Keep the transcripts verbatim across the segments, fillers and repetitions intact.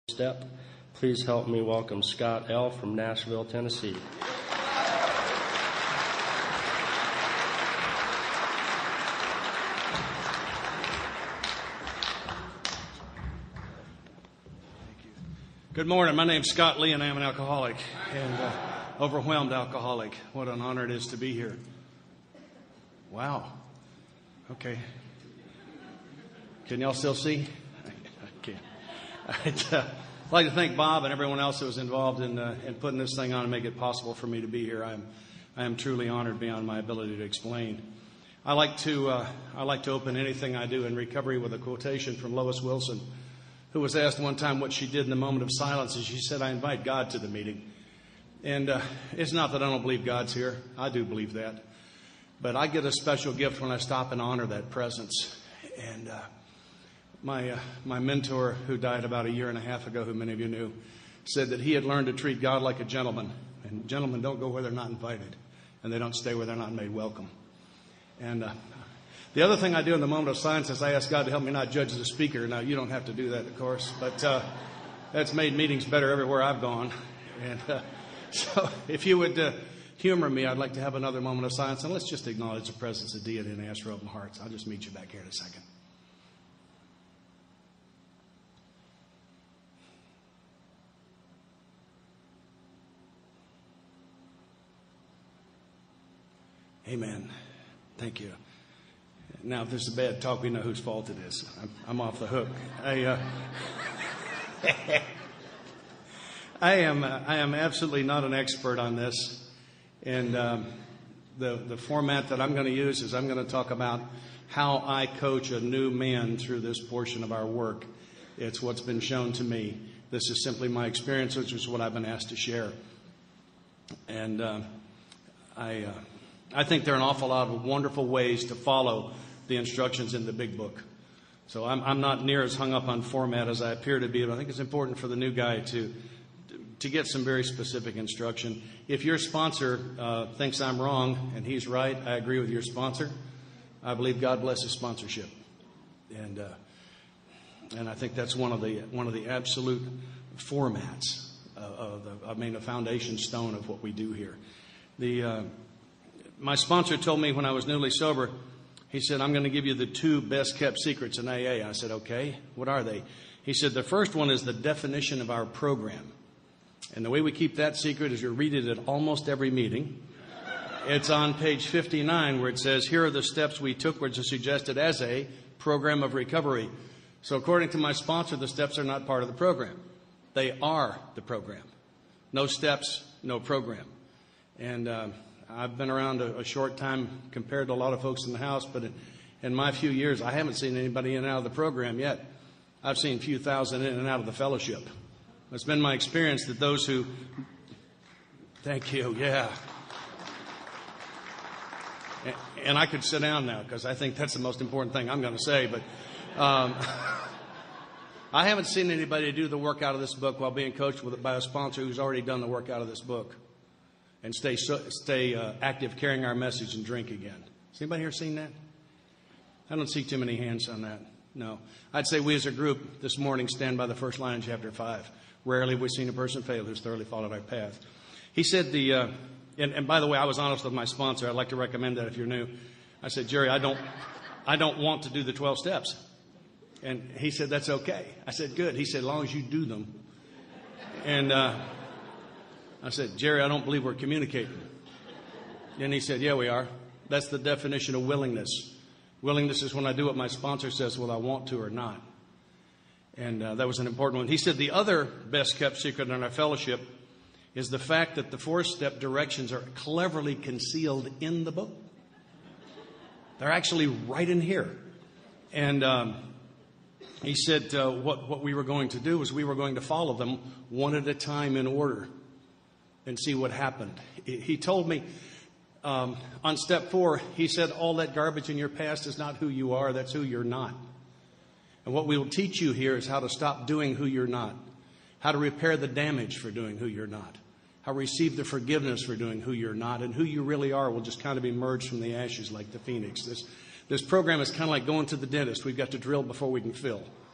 step. Please help me welcome Scott L. from Nashville, Tennessee. Good morning. My name's Scott Lee, and I'm an alcoholic, and uh, overwhelmed alcoholic. What an honor it is to be here. Wow. Okay. Can y'all still see? I can't. I'd uh, like to thank Bob and everyone else that was involved in uh, in putting this thing on and make it possible for me to be here. I'm I am truly honored beyond my ability to explain. I like to uh, I like to open anything I do in recovery with a quotation from Lois Wilson, who was asked one time what she did in the moment of silence, and she said, "I invite God to the meeting." And uh, it's not that I don't believe God's here. I do believe that. But I get a special gift when I stop and honor that presence. And uh, my uh, my mentor, who died about a year and a half ago, who many of you knew, said that he had learned to treat God like a gentleman. And gentlemen don't go where they're not invited, and they don't stay where they're not made welcome. And uh, the other thing I do in the moment of silence is I ask God to help me not judge the speaker. Now, you don't have to do that, of course, but uh, that's made meetings better everywhere I've gone. And uh, so if you would uh, humor me, I'd like to have another moment of silence, and let's just acknowledge the presence of deity and ask for open hearts. I'll just meet you back here in a second. Amen. Thank you. Now, if there's a bad talk, we know whose fault it is. I'm, I'm off the hook. I, uh, I am uh, I am absolutely not an expert on this, and um, the the format that I'm going to use is I'm going to talk about how I coach a new man through this portion of our work. It's what's been shown to me. This is simply my experience, which is what I've been asked to share, and uh, I. Uh, I think there are an awful lot of wonderful ways to follow the instructions in the big book. So I'm, I'm not near as hung up on format as I appear to be, but I think it's important for the new guy to to get some very specific instruction. If your sponsor uh, thinks I'm wrong and he's right, I agree with your sponsor. I believe God blesses sponsorship, and uh, and I think that's one of the one of the absolute formats of the, I mean, the foundation stone of what we do here. The uh, My sponsor told me when I was newly sober, he said, "I'm going to give you the two best kept secrets in A A. I said, "Okay, what are they?" He said, "The first one is the definition of our program. And the way we keep that secret is you read it at almost every meeting. It's on page fifty-nine where it says, here are the steps we took, which are suggested as a program of recovery. So according to my sponsor, the steps are not part of the program. They are the program. No steps, no program." And uh, I've been around a, a short time compared to a lot of folks in the house, but in, in my few years, I haven't seen anybody in and out of the program yet. I've seen a few thousand in and out of the fellowship. It's been my experience that those who... Thank you, yeah. And, and I could sit down now because I think that's the most important thing I'm going to say, but um, I haven't seen anybody do the work out of this book while being coached with, by a sponsor who's already done the work out of this book and stay stay uh, active, carrying our message and drink again. Has anybody here seen that? I don't see too many hands on that. No. I'd say we as a group this morning stand by the first line in chapter five. Rarely have we seen a person fail who's thoroughly followed our path. He said the, uh, and, and by the way, I was honest with my sponsor. I'd like to recommend that if you're new. I said, "Jerry, I don't, I don't want to do the twelve steps." And he said, "That's okay." I said, "Good." He said, "As long as you do them." And, uh, I said, "Jerry, I don't believe we're communicating." And he said, "Yeah, we are. That's the definition of willingness. Willingness is when I do what my sponsor says, whether I want to or not." And uh, that was an important one. He said the other best kept secret in our fellowship is the fact that the four-step directions are cleverly concealed in the book. They're actually right in here. And um, he said uh, what, what we were going to do is we were going to follow them one at a time in order and see what happened. He told me um, on step four, he said, all that garbage in your past is not who you are, that's who you're not. And what we will teach you here is how to stop doing who you're not, how to repair the damage for doing who you're not, how to receive the forgiveness for doing who you're not, and who you really are will just kind of emerge from the ashes like the phoenix. This, this program is kind of like going to the dentist. We've got to drill before we can fill.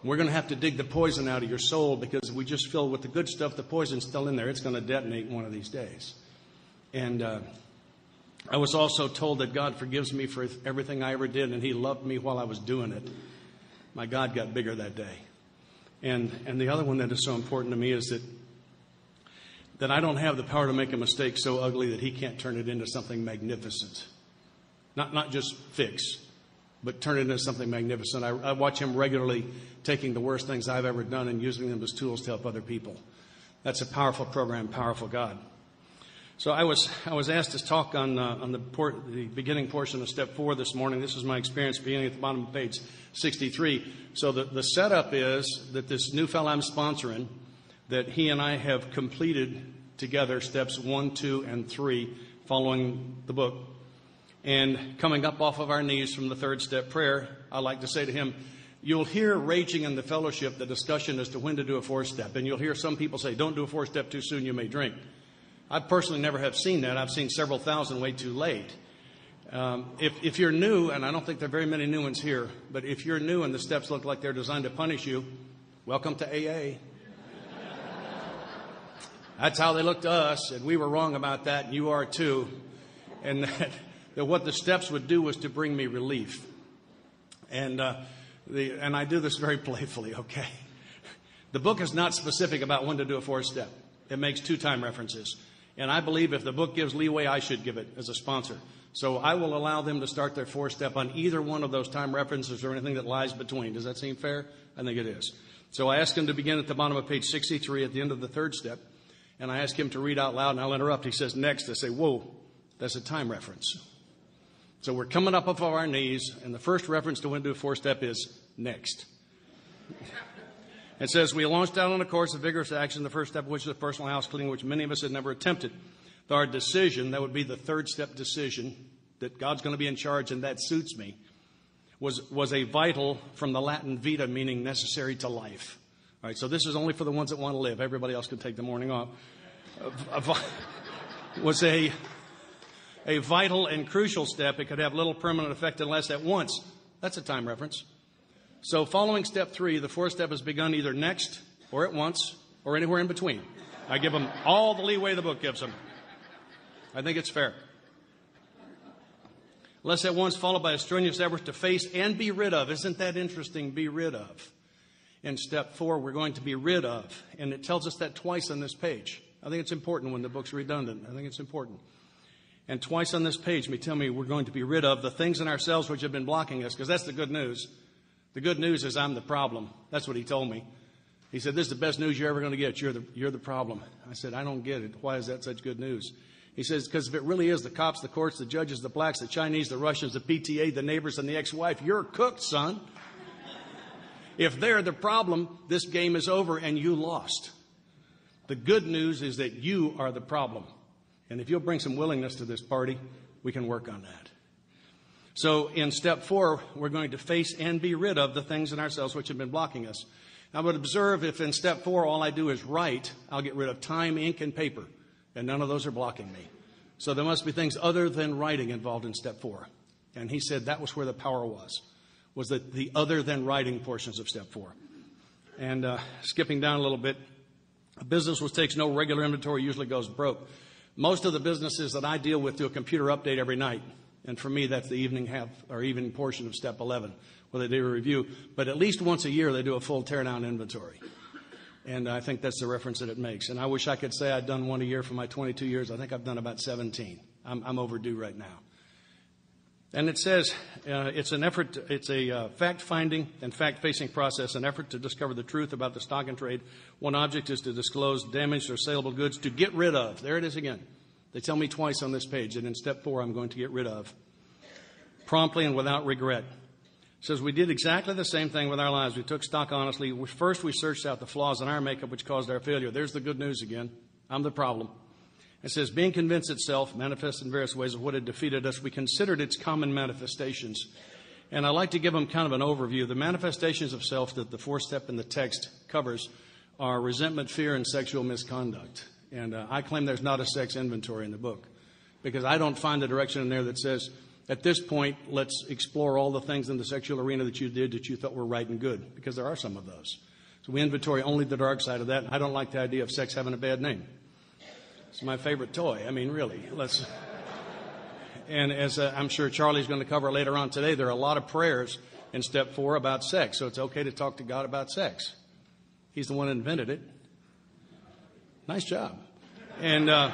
We're going to have to dig the poison out of your soul, because if we just fill with the good stuff, the poison's still in there. It's going to detonate one of these days. And uh, I was also told that God forgives me for everything I ever did, and He loved me while I was doing it. My God got bigger that day. And and the other one that is so important to me is that that I don't have the power to make a mistake so ugly that He can't turn it into something magnificent. Not not just fix, but turn it into something magnificent. I, I watch Him regularly taking the worst things I've ever done and using them as tools to help other people. That's a powerful program, powerful God. So I was I was asked to talk on uh, on the, port, the beginning portion of step four this morning. This is my experience beginning at the bottom of page sixty-three. So the, the setup is that this new fellow I'm sponsoring, that he and I have completed together steps one, two, and three following the book. And coming up off of our knees from the third step prayer, I like to say to him, you'll hear raging in the fellowship the discussion as to when to do a fourth step. And you'll hear some people say, don't do a fourth step too soon, you may drink. I personally never have seen that. I've seen several thousand way too late. Um, if, if you're new, and I don't think there are very many new ones here, but if you're new and the steps look like they're designed to punish you, welcome to A A. That's how they look to us, and we were wrong about that, and you are too. And that, that what the steps would do was to bring me relief. And uh, the and I do this very playfully, okay? The book is not specific about when to do a fourth step. It makes two time references. And I believe if the book gives leeway, I should give it as a sponsor. So I will allow them to start their fourth step on either one of those time references or anything that lies between. Does that seem fair? I think it is. So I asked him to begin at the bottom of page sixty-three at the end of the third step. And I asked him to read out loud, and I'll interrupt. He says, next. I say, whoa, that's a time reference. So we're coming up off of our knees, and the first reference to when to do a fourth step is next. It says, we launched out on a course of vigorous action, the first step of which is personal house cleaning, which many of us had never attempted. Our decision, that would be the third step decision, that God's going to be in charge and that suits me, was, was a vital from the Latin vita, meaning necessary to life. All right, so this is only for the ones that want to live. Everybody else can take the morning off. A, a, was a, a vital and crucial step. It could have little permanent effect unless at once. That's a time reference. So following step three, the fourth step has begun either next or at once or anywhere in between. I give them all the leeway the book gives them. I think it's fair. Less at once, followed by a strenuous effort to face and be rid of. Isn't that interesting? Be rid of. In step four, we're going to be rid of. And it tells us that twice on this page. I think it's important when the book's redundant. I think it's important. And twice on this page, me tell me we're going to be rid of the things in ourselves which have been blocking us, because that's the good news. The good news is I'm the problem. That's what he told me. He said, this is the best news you're ever going to get. You're the, you're the problem. I said, I don't get it. Why is that such good news? He says, because if it really is the cops, the courts, the judges, the blacks, the Chinese, the Russians, the P T A, the neighbors, and the ex-wife, you're cooked, son. If they're the problem, this game is over and you lost. The good news is that you are the problem. And if you'll bring some willingness to this party, we can work on that. So in step four, we're going to face and be rid of the things in ourselves which have been blocking us. I would observe if in step four all I do is write, I'll get rid of time, ink, and paper. And none of those are blocking me. So there must be things other than writing involved in step four. And he said that was where the power was, was that the other than writing portions of step four. And uh, skipping down a little bit, a business which takes no regular inventory usually goes broke. Most of the businesses that I deal with do a computer update every night. And for me, that's the evening half or evening portion of step eleven, where they do a review. But at least once a year, they do a full tear-down inventory. And I think that's the reference that it makes. And I wish I could say I'd done one a year for my twenty-two years. I think I've done about seventeen. I'm, I'm overdue right now. And it says uh, it's an effort, to, it's a uh, fact-finding and fact-facing process, an effort to discover the truth about the stock and trade. One object is to disclose damaged or saleable goods to get rid of. There it is again. They tell me twice on this page that in step four I'm going to get rid of. Promptly and without regret. It says we did exactly the same thing with our lives. We took stock honestly. First we searched out the flaws in our makeup which caused our failure. There's the good news again. I'm the problem. It says being convinced itself, manifests in various ways of what had defeated us, we considered its common manifestations. And I like to give them kind of an overview. The manifestations of self that the fourth step in the text covers are resentment, fear, and sexual misconduct. And uh, I claim there's not a sex inventory in the book because I don't find the direction in there that says at this point, let's explore all the things in the sexual arena that you did that you thought were right and good, because there are some of those. So we inventory only the dark side of that. I don't like the idea of sex having a bad name. It's my favorite toy. I mean, really, let's. And as uh, I'm sure Charlie's going to cover later on today, there are a lot of prayers in step four about sex. So it's okay to talk to God about sex. He's the one that invented it. Nice job. And, uh,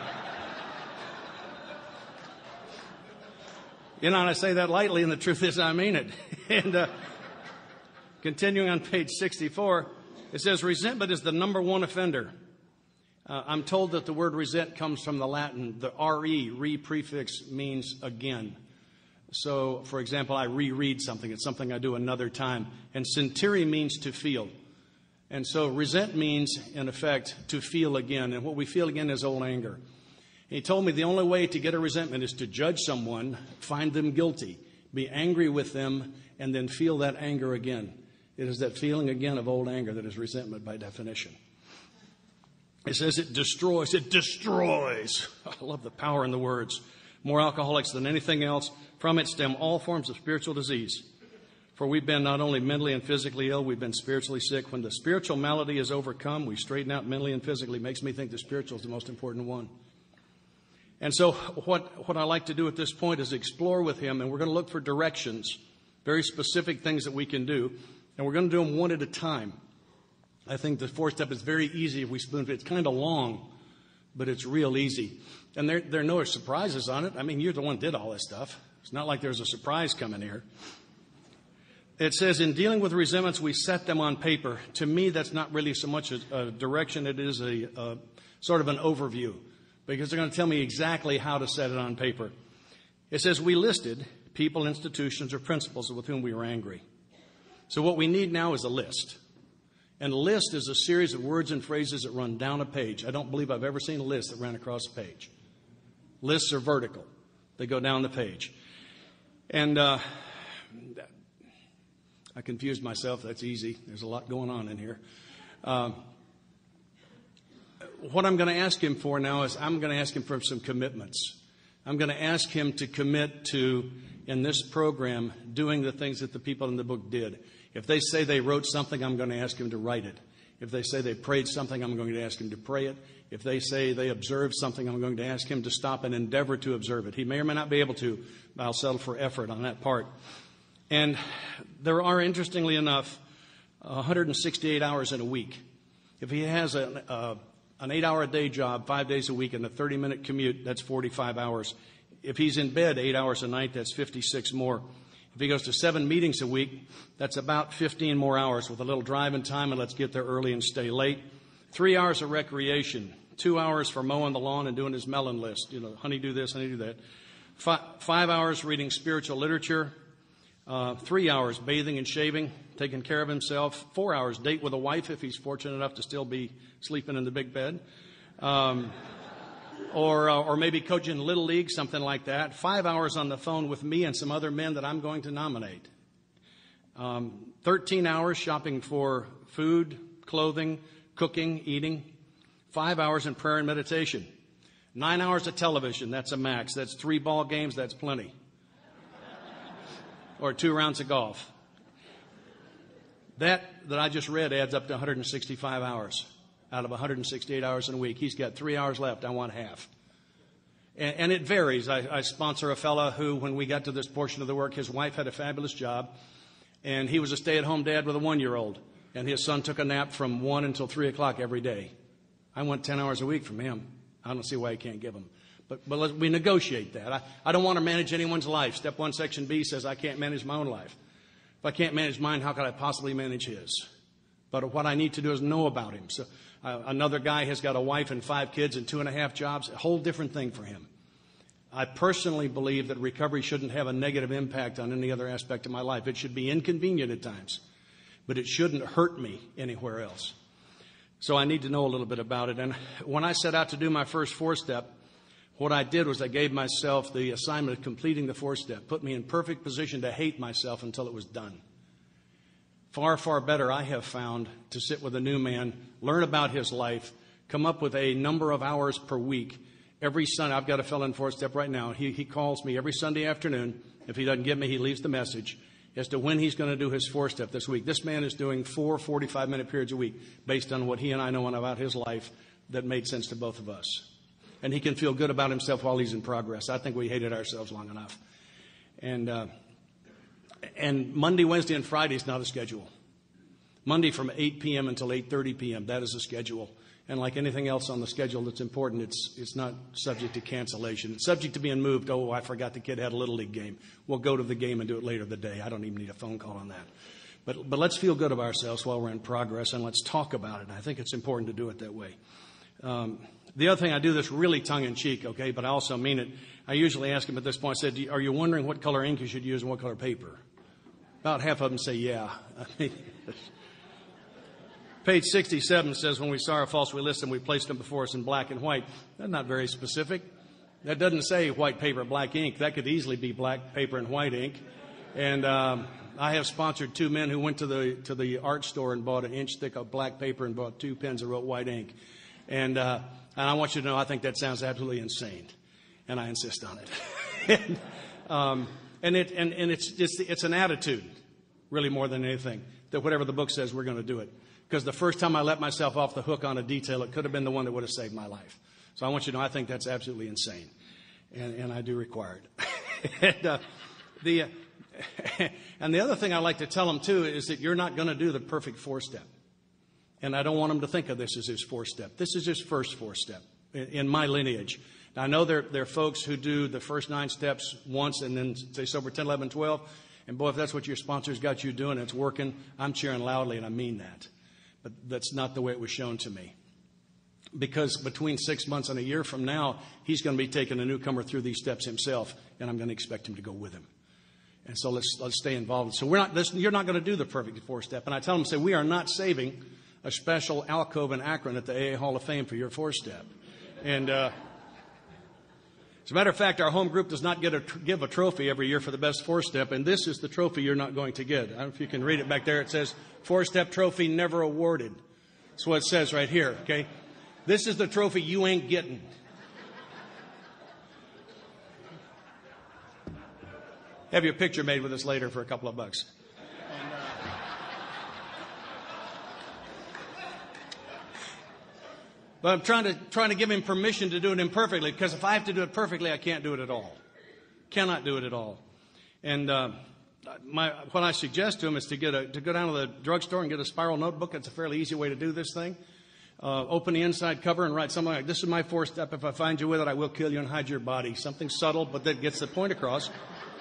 you know, and I say that lightly, and the truth is I mean it. And uh, continuing on page sixty-four, it says, resentment is the number one offender. Uh, I'm told that the word resent comes from the Latin. The re, re prefix, means again. So, for example, I reread something. It's something I do another time. And sentire means to feel. And so resent means, in effect, to feel again. And what we feel again is old anger. And he told me the only way to get a resentment is to judge someone, find them guilty, be angry with them, and then feel that anger again. It is that feeling again of old anger that is resentment by definition. It says it destroys. It destroys. I love the power in the words. More alcoholics than anything else. From it stem all forms of spiritual disease. For we've been not only mentally and physically ill, we've been spiritually sick. When the spiritual malady is overcome, we straighten out mentally and physically. It makes me think the spiritual is the most important one. And so what, what I like to do at this point is explore with him, and we're going to look for directions, very specific things that we can do, and we're going to do them one at a time. I think the fourth step is very easy if we spoon feed. It's kind of long, but it's real easy. And there, there are no surprises on it. I mean, you're the one who did all this stuff. It's not like there's a surprise coming here. It says, in dealing with resentments, we set them on paper. To me, that's not really so much a, a direction. It is a, a sort of an overview, because they're going to tell me exactly how to set it on paper. It says, we listed people, institutions, or principles with whom we were angry. So what we need now is a list. And a list is a series of words and phrases that run down a page. I don't believe I've ever seen a list that ran across a page. Lists are vertical. They go down the page. And uh, I confused myself. That's easy. There's a lot going on in here. Uh, what I'm going to ask him for now is I'm going to ask him for some commitments. I'm going to ask him to commit to, in this program, doing the things that the people in the book did. If they say they wrote something, I'm going to ask him to write it. If they say they prayed something, I'm going to ask him to pray it. If they say they observed something, I'm going to ask him to stop and endeavor to observe it. He may or may not be able to, but I'll settle for effort on that part. And there are, interestingly enough, one hundred sixty-eight hours in a week. If he has a, a, an eight-hour-a-day job, five days a week, and a thirty-minute commute, that's forty-five hours. If he's in bed eight hours a night, that's fifty-six more. If he goes to seven meetings a week, that's about fifteen more hours with a little driving time, and let's get there early and stay late. Three hours of recreation, two hours for mowing the lawn and doing his melon list. You know, honey, do this, honey, do that. Five, five hours reading spiritual literature. Uh, three hours bathing and shaving, taking care of himself. Four hours date with a wife if he's fortunate enough to still be sleeping in the big bed. Um, or, uh, or maybe coaching Little League, something like that. Five hours on the phone with me and some other men that I'm going to nominate. Um, Thirteen hours shopping for food, clothing, cooking, eating. Five hours in prayer and meditation. Nine hours of television, that's a max. That's three ball games, that's plenty. Or two rounds of golf. That that I just read adds up to one hundred sixty-five hours out of one hundred sixty-eight hours in a week. He's got three hours left. I want half. And, and it varies. I, I sponsor a fellow who, when we got to this portion of the work, his wife had a fabulous job, and he was a stay-at-home dad with a one-year-old, and his son took a nap from one until three o'clock every day. I want ten hours a week from him. I don't see why he can't give them. But, but let's, we negotiate that. I, I don't want to manage anyone's life. Step one, section B says I can't manage my own life. If I can't manage mine, how could I possibly manage his? But what I need to do is know about him. So uh, another guy has got a wife and five kids and two and a half jobs. A whole different thing for him. I personally believe that recovery shouldn't have a negative impact on any other aspect of my life. It should be inconvenient at times, but it shouldn't hurt me anywhere else. So I need to know a little bit about it. And when I set out to do my first four-step, what I did was I gave myself the assignment of completing the four-step, put me in perfect position to hate myself until it was done. Far, far better, I have found, to sit with a new man, learn about his life, come up with a number of hours per week. Every Sunday, I've got a fellow in four-step right now. He, he calls me every Sunday afternoon If he doesn't get me, he leaves the message as to when he's going to do his four-step this week. This man is doing four forty-five-minute periods a week based on what he and I know about his life that made sense to both of us. And he can feel good about himself while he's in progress. I think we hated ourselves long enough. And uh, and Monday, Wednesday, and Friday is not a schedule. Monday from eight p.m. until eight thirty p.m., that is a schedule. And like anything else on the schedule that's important, it's it's not subject to cancellation. It's subject to being moved. Oh, I forgot the kid had a Little League game. We'll go to the game and do it later in the day. I don't even need a phone call on that. But but let's feel good about ourselves while we're in progress, and let's talk about it. I think it's important to do it that way. Um, the other thing, I do this really tongue-in-cheek, okay, but I also mean it. I usually ask them at this point, I said, are you wondering what color ink you should use and what color paper? About half of them say, yeah. Page sixty-seven says, when we saw our faults, we listed them, we placed them before us in black and white. That's not very specific. That doesn't say white paper, black ink. That could easily be black paper and white ink. And um, I have sponsored two men who went to the to the art store and bought an inch thick of black paper and bought two pens that wrote white ink. And, uh, and I want you to know, I think that sounds absolutely insane. And I insist on it. and um, and, it, and, and it's, it's, it's an attitude, really more than anything, that whatever the book says, we're going to do it. Because the first time I let myself off the hook on a detail, it could have been the one that would have saved my life. So I want you to know, I think that's absolutely insane. And, and I do require it. and, uh, the, uh, and the other thing I like to tell them, too, is that you're not going to do the perfect four-step. And I don't want them to think of this as his four-step. This is his first four-step in, in my lineage. Now, I know there, there are folks who do the first nine steps once and then say sober ten, eleven, twelve. And, boy, if that's what your sponsor's got you doing, it's working, I'm cheering loudly, and I mean that. But that's not the way it was shown to me. Because between six months and a year from now, he's going to be taking a newcomer through these steps himself, and I'm going to expect him to go with him. And so let's let's stay involved. So we're not. This, you're not going to do the perfect four-step. And I tell them, say, we are not saving a special alcove in Akron at the A A Hall of Fame for your four-step. And uh, as a matter of fact, our home group does not get a, give a trophy every year for the best four-step, and this is the trophy you're not going to get. I don't know if you can read it back there. It says, four-step trophy never awarded. That's what it says right here, okay? This is the trophy you ain't getting. Have your picture made with us later for a couple of bucks. And, uh, but I'm trying to trying to give him permission to do it imperfectly, because if I have to do it perfectly, I can't do it at all. Cannot do it at all. And uh, my, what I suggest to him is to get a, to go down to the drugstore and get a spiral notebook. It's a fairly easy way to do this thing. Uh, open the inside cover and write something like, this is my fourth step. If I find you with it, I will kill you and hide your body. Something subtle, but that gets the point across.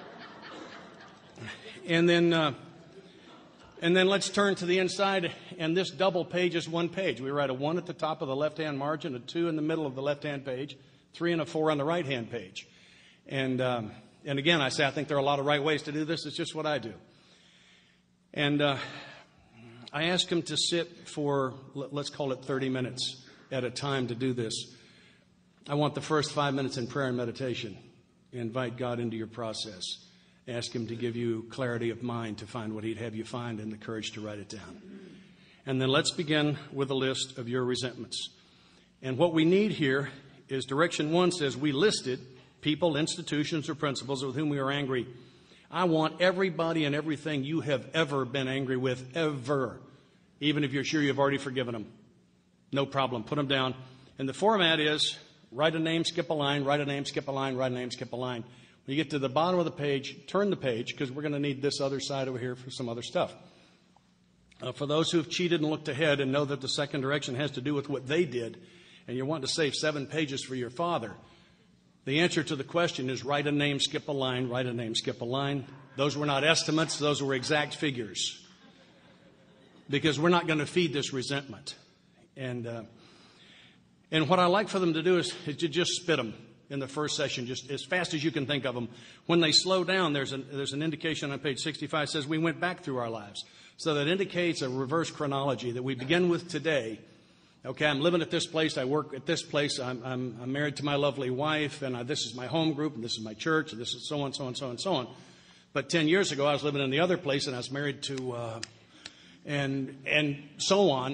And then, uh, and then let's turn to the inside, and this double page is one page. We write a one at the top of the left-hand margin, a two in the middle of the left-hand page, three and a four on the right-hand page. And um, and again, I say I think there are a lot of right ways to do this. It's just what I do. And uh, I ask him to sit for, let's call it thirty minutes at a time to do this. I want the first five minutes in prayer and meditation. Invite God into your process. Ask him to give you clarity of mind to find what he'd have you find and the courage to write it down. And then let's begin with a list of your resentments. And what we need here is direction one says we listed people, institutions, or principles with whom we are angry. I want everybody and everything you have ever been angry with, ever. Even if you're sure you've already forgiven them. No problem. Put them down. And the format is write a name, skip a line, write a name, skip a line, write a name, skip a line. When you get to the bottom of the page, turn the page, because we're going to need this other side over here for some other stuff. Uh, for those who have cheated and looked ahead and know that the second direction has to do with what they did, and you want to save seven pages for your father, the answer to the question is write a name, skip a line, write a name, skip a line. Those were not estimates. Those were exact figures. Because we're not going to feed this resentment. And uh, and what I like for them to do is, is to just spit them in the first session, just as fast as you can think of them. When they slow down, there's an, there's an indication on page sixty-five says we went back through our lives. So that indicates a reverse chronology that we begin with today. Okay, I'm living at this place. I work at this place. I'm, I'm, I'm married to my lovely wife, and I, this is my home group, and this is my church, and this is so on, so on, so on, so on. But ten years ago, I was living in the other place, and I was married to, uh, and and so on.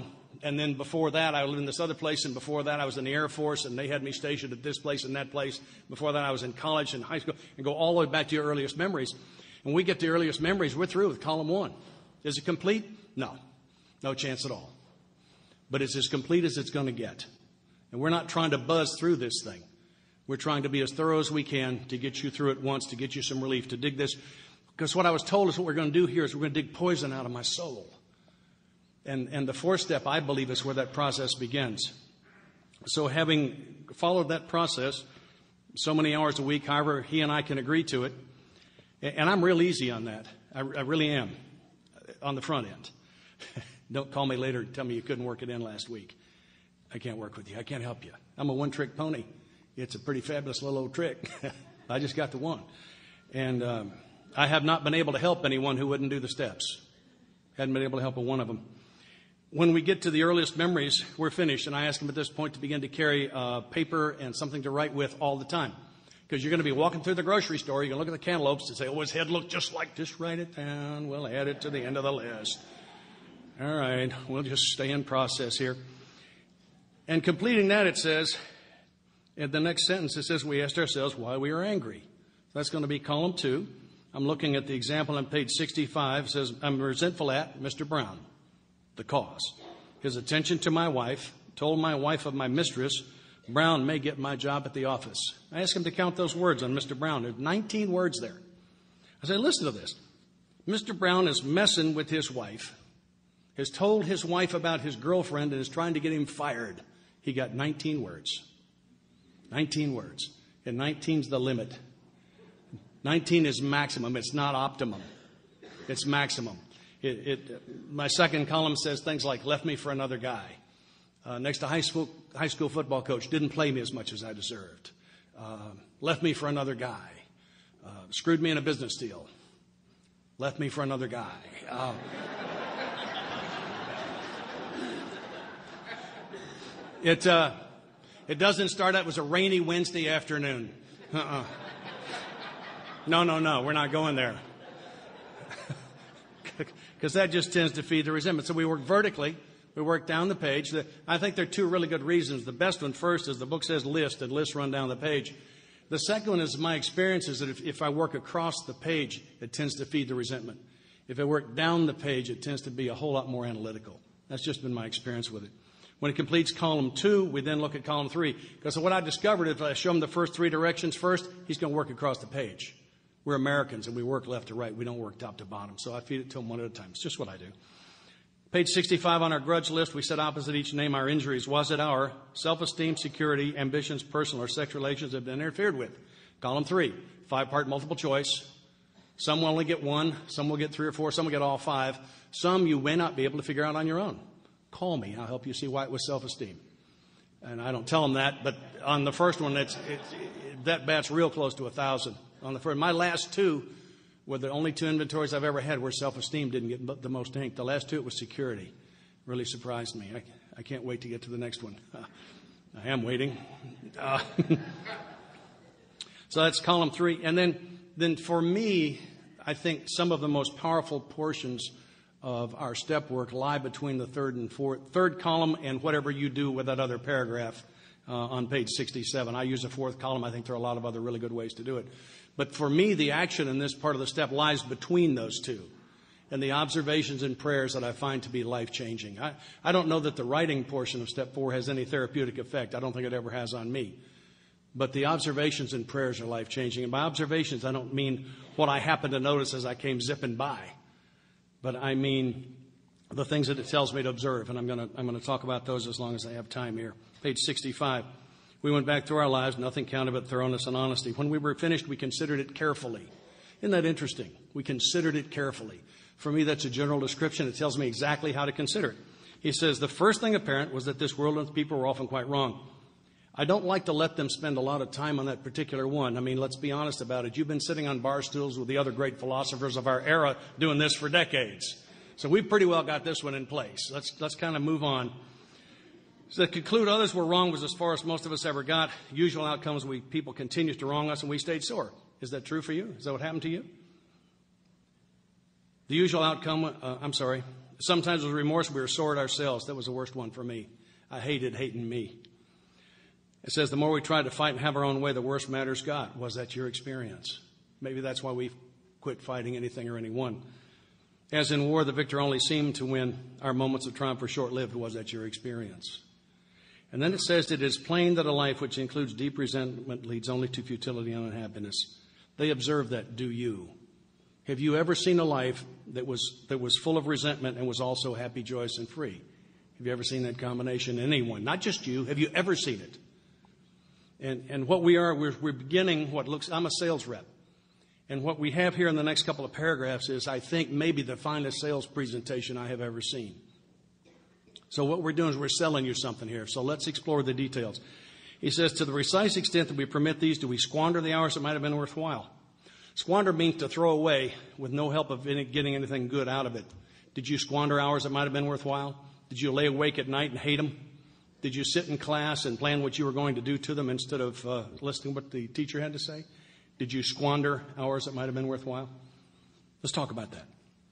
and then before that, I lived in this other place, and before that, I was in the Air Force, and they had me stationed at this place and that place. Before that, I was in college and high school, and go all the way back to your earliest memories. When we get to earliest memories, we're through with column one. Is it complete? No. No chance at all. But it's as complete as it's going to get. And we're not trying to buzz through this thing. We're trying to be as thorough as we can to get you through it once, to get you some relief, to dig this. Because what I was told is what we're going to do here is we're going to dig poison out of my soul. And, and the fourth step, I believe, is where that process begins. So having followed that process so many hours a week, however he and I can agree to it, and I'm real easy on that. I, I really am on the front end. Don't call me later and tell me you couldn't work it in last week. I can't work with you. I can't help you. I'm a one-trick pony. It's a pretty fabulous little old trick. I just got the one. And um, I have not been able to help anyone who wouldn't do the steps. Hadn't been able to help a one of them. When we get to the earliest memories, we're finished. And I ask them at this point to begin to carry uh, paper and something to write with all the time. Because you're going to be walking through the grocery store. You're going to look at the cantaloupes and say, oh, his head looked just like, just write it down. We'll add it to the end of the list. All right, we'll just stay in process here. And completing that, it says, in the next sentence, it says, we asked ourselves why we were angry. That's going to be column two. I'm looking at the example on page sixty-five. It says, I'm resentful at Mister Brown. The cause. His attention to my wife, told my wife of my mistress, Brown may get my job at the office. I asked him to count those words on Mister Brown. There's nineteen words there. I said, listen to this. Mister Brown is messing with his wife, has told his wife about his girlfriend, and is trying to get him fired. He got nineteen words. nineteen words. And nineteen's the limit. nineteen is maximum. It's not optimum. It's maximum. It, it, my second column says things like, left me for another guy. Uh, next to high school, high school football coach, didn't play me as much as I deserved. Uh, left me for another guy. Uh, screwed me in a business deal. Left me for another guy. Uh, it, uh, it doesn't start out, it was a rainy Wednesday afternoon. Uh-uh. No, no, no, we're not going there. Because that just tends to feed the resentment. So we work vertically. We work down the page. I think there are two really good reasons. The best one first is the book says list, and lists run down the page. The second one is my experience is that if, if I work across the page, it tends to feed the resentment. If I work down the page, it tends to be a whole lot more analytical. That's just been my experience with it. When it completes column two, we then look at column three. Because what I discovered, if I show him the first three directions first, he's going to work across the page. We're Americans, and we work left to right. We don't work top to bottom. So I feed it to him one at a time. It's just what I do. Page sixty-five on our grudge list, we set opposite each name our injuries. Was it our self-esteem, security, ambitions, personal or sex relations have been interfered with? Column three, five-part multiple choice. Some will only get one. Some will get three or four. Some will get all five. Some you may not be able to figure out on your own. Call me. I'll help you see why it was self-esteem. And I don't tell them that, but on the first one, it's, it's, it, that bat's real close to a thousand. On the first, my last two were the only two inventories I've ever had where self-esteem didn't get the most ink. The last two, it was security. Really surprised me. I, I can't wait to get to the next one. Uh, I am waiting. Uh, so that's column three. And then, then for me, I think some of the most powerful portions of our step work lie between the third and fourth, third column and whatever you do with that other paragraph uh, on page sixty-seven. I use a fourth column. I think there are a lot of other really good ways to do it. But for me, the action in this part of the step lies between those two and the observations and prayers that I find to be life-changing. I, I don't know that the writing portion of step four has any therapeutic effect. I don't think it ever has on me. But the observations and prayers are life-changing. And by observations, I don't mean what I happen to notice as I came zipping by. But I mean the things that it tells me to observe. And I'm going to I'm going to talk about those as long as I have time here. Page sixty-five. We went back through our lives. Nothing counted but thoroughness and honesty. When we were finished, we considered it carefully. Isn't that interesting? We considered it carefully. For me, that's a general description. It tells me exactly how to consider it. He says, the first thing apparent was that this world and its people were often quite wrong. I don't like to let them spend a lot of time on that particular one. I mean, let's be honest about it. You've been sitting on bar stools with the other great philosophers of our era doing this for decades. So we've pretty well got this one in place. Let's, let's kind of move on. So to conclude, others were wrong was as far as most of us ever got. Usual outcomes, we people continued to wrong us and we stayed sore. Is that true for you? Is that what happened to you? The usual outcome, uh, I'm sorry, sometimes it was remorse. We were sore at ourselves. That was the worst one for me. I hated hating me. It says the more we try to fight and have our own way, the worse matters got. Was that your experience? Maybe that's why we quit fighting anything or anyone. As in war, the victor only seemed to win. Our moments of triumph were short-lived. Was that your experience? And then it says, it is plain that a life which includes deep resentment leads only to futility and unhappiness. They observe that. Do you? Have you ever seen a life that was that was full of resentment and was also happy, joyous, and free? Have you ever seen that combination? Anyone, not just you. Have you ever seen it? And and what we are, we're, we're beginning what looks, I'm a sales rep. And what we have here in the next couple of paragraphs is, I think, maybe the finest sales presentation I have ever seen. So what we're doing is we're selling you something here. So let's explore the details. He says, to the precise extent that we permit these, do we squander the hours that might have been worthwhile? Squander means to throw away with no help of any, getting anything good out of it. Did you squander hours that might have been worthwhile? Did you lay awake at night and hate them? Did you sit in class and plan what you were going to do to them instead of uh, listening to what the teacher had to say? Did you squander hours that might have been worthwhile? Let's talk about that.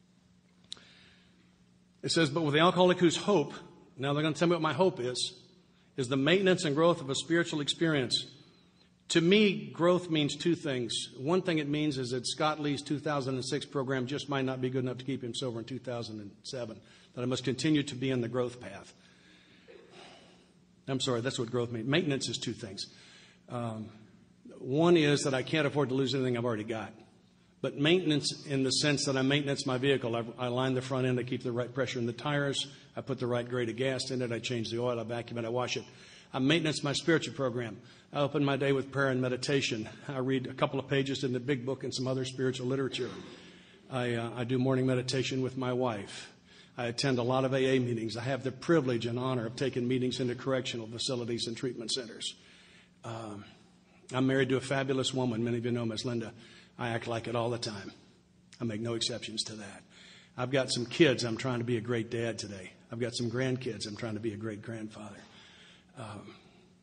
It says, but with the alcoholic whose hope, now they're going to tell me what my hope is, is the maintenance and growth of a spiritual experience. To me, growth means two things. One thing it means is that Scott Lee's two thousand six program just might not be good enough to keep him sober in two thousand seven, that I must continue to be in the growth path. I'm sorry, that's what growth means. Maintenance is two things. Um, one is that I can't afford to lose anything I've already got. But maintenance in the sense that I maintenance my vehicle. I, I line the front end, I keep the right pressure in the tires, I put the right grade of gas in it, I change the oil, I vacuum it, I wash it. I maintenance my spiritual program. I open my day with prayer and meditation. I read a couple of pages in the big book and some other spiritual literature. I, uh, I do morning meditation with my wife. I attend a lot of A A meetings. I have the privilege and honor of taking meetings into correctional facilities and treatment centers. Um, I'm married to a fabulous woman. Many of you know Miss Linda. I act like it all the time. I make no exceptions to that. I've got some kids. I'm trying to be a great dad today. I've got some grandkids. I'm trying to be a great grandfather. Um,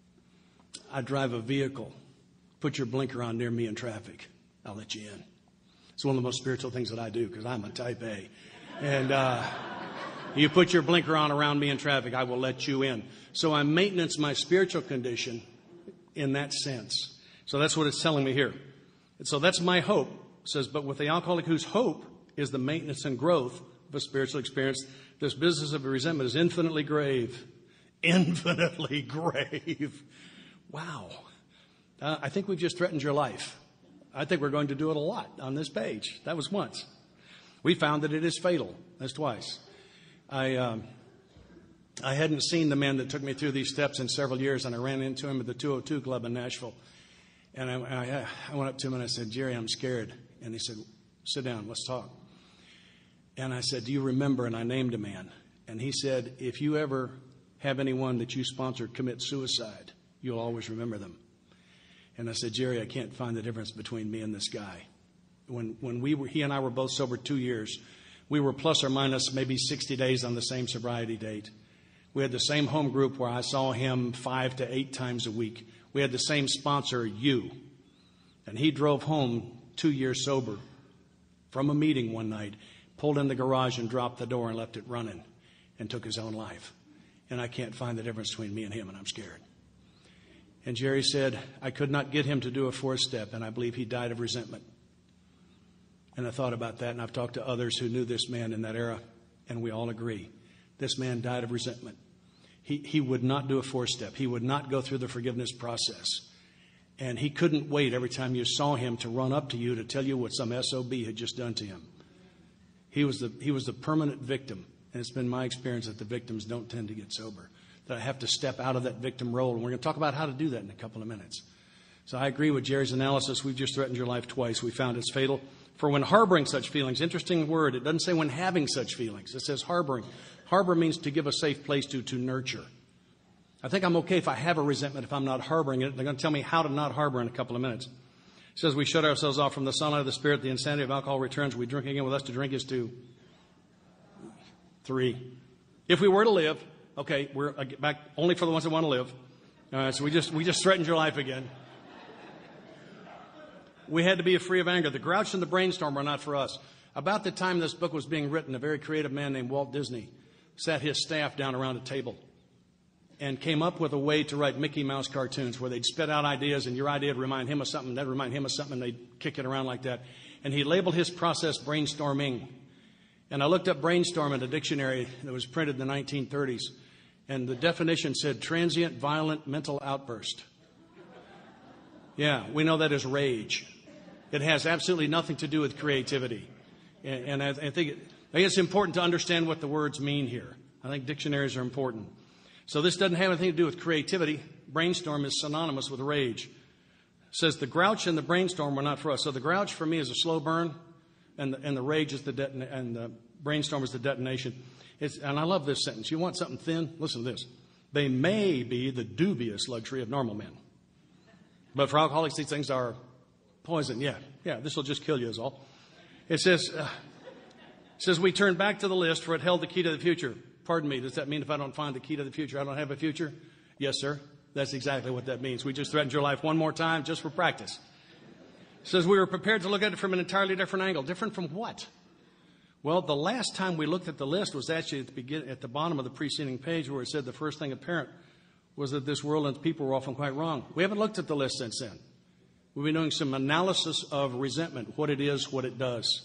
I drive a vehicle. Put your blinker on near me in traffic. I'll let you in. It's one of the most spiritual things that I do because I'm a type A. And uh, you put your blinker on around me in traffic, I will let you in. So I maintenance my spiritual condition in that sense. So that's what it's telling me here. And so that's my hope. It says, but with the alcoholic whose hope is the maintenance and growth of a spiritual experience, this business of resentment is infinitely grave. Infinitely grave. Wow. Uh, I think we've just threatened your life. I think we're going to do it a lot on this page. That was once. We found that it is fatal. That's twice. I um, I hadn't seen the man that took me through these steps in several years, and I ran into him at the two oh two Club in Nashville. And I, I, I went up to him and I said, Jerry, I'm scared. And he said, sit down, let's talk. And I said, do you remember? And I named a man. And he said, if you ever have anyone that you sponsored commit suicide, you'll always remember them. And I said, Jerry, I can't find the difference between me and this guy. When when we were, he and I were both sober two years, we were plus or minus maybe sixty days on the same sobriety date. We had the same home group where I saw him five to eight times a week. We had the same sponsor, you. And he drove home two years sober from a meeting one night, pulled in the garage and dropped the door and left it running and took his own life. And I can't find the difference between me and him, and I'm scared. And Jerry said, I could not get him to do a fourth step, and I believe he died of resentment. And I thought about that, and I've talked to others who knew this man in that era, and we all agree. This man died of resentment. He, he would not do a fourth step. He would not go through the forgiveness process. And he couldn't wait every time you saw him to run up to you to tell you what some S O B had just done to him. He was the, he was the permanent victim. And it's been my experience that the victims don't tend to get sober, that I have to step out of that victim role. And we're going to talk about how to do that in a couple of minutes. So I agree with Jerry's analysis. We've just threatened your life twice. We found it's fatal. For when harboring such feelings, interesting word, it doesn't say when having such feelings. It says harboring. Harbor means to give a safe place to, to nurture. I think I'm okay if I have a resentment if I'm not harboring it. They're going to tell me how to not harbor in a couple of minutes. It says we shut ourselves off from the sunlight of the Spirit. The insanity of alcohol returns. We drink again. With us to drink is to three. If we were to live, okay, we're back only for the ones that want to live. All right, so we just we just threatened your life again. We had to be free of anger. The grouch and the brainstorm are not for us. About the time this book was being written, a very creative man named Walt Disney sat his staff down around a table and came up with a way to write Mickey Mouse cartoons where they'd spit out ideas and your idea would remind him of something, that'd remind him of something, and they'd kick it around like that. And he labeled his process brainstorming. And I looked up brainstorm in a dictionary that was printed in the nineteen thirties, and the definition said transient, violent, mental outburst. Yeah, we know that as rage. It has absolutely nothing to do with creativity. And, and I, I, think it, I think it's important to understand what the words mean here. I think dictionaries are important. So this doesn't have anything to do with creativity. Brainstorm is synonymous with rage. It says the grouch and the brainstorm were not for us. So the grouch for me is a slow burn, and the, and the rage is the deton- and the brainstorm is the detonation. It's, and I love this sentence. You want something thin? Listen to this. They may be the dubious luxury of normal men, but for alcoholics, these things are poison. Yeah, yeah. This will just kill you, is all. It says. Uh, it says we turn back to the list, for it held the key to the future. Pardon me, does that mean if I don't find the key to the future, I don't have a future? Yes, sir. That's exactly what that means. We just threatened your life one more time just for practice. It says we were prepared to look at it from an entirely different angle. Different from what? Well, the last time we looked at the list was actually at the, begin- at the bottom of the preceding page where it said the first thing apparent was that this world and its people were often quite wrong. We haven't looked at the list since then. We've been doing some analysis of resentment, what it is, what it does.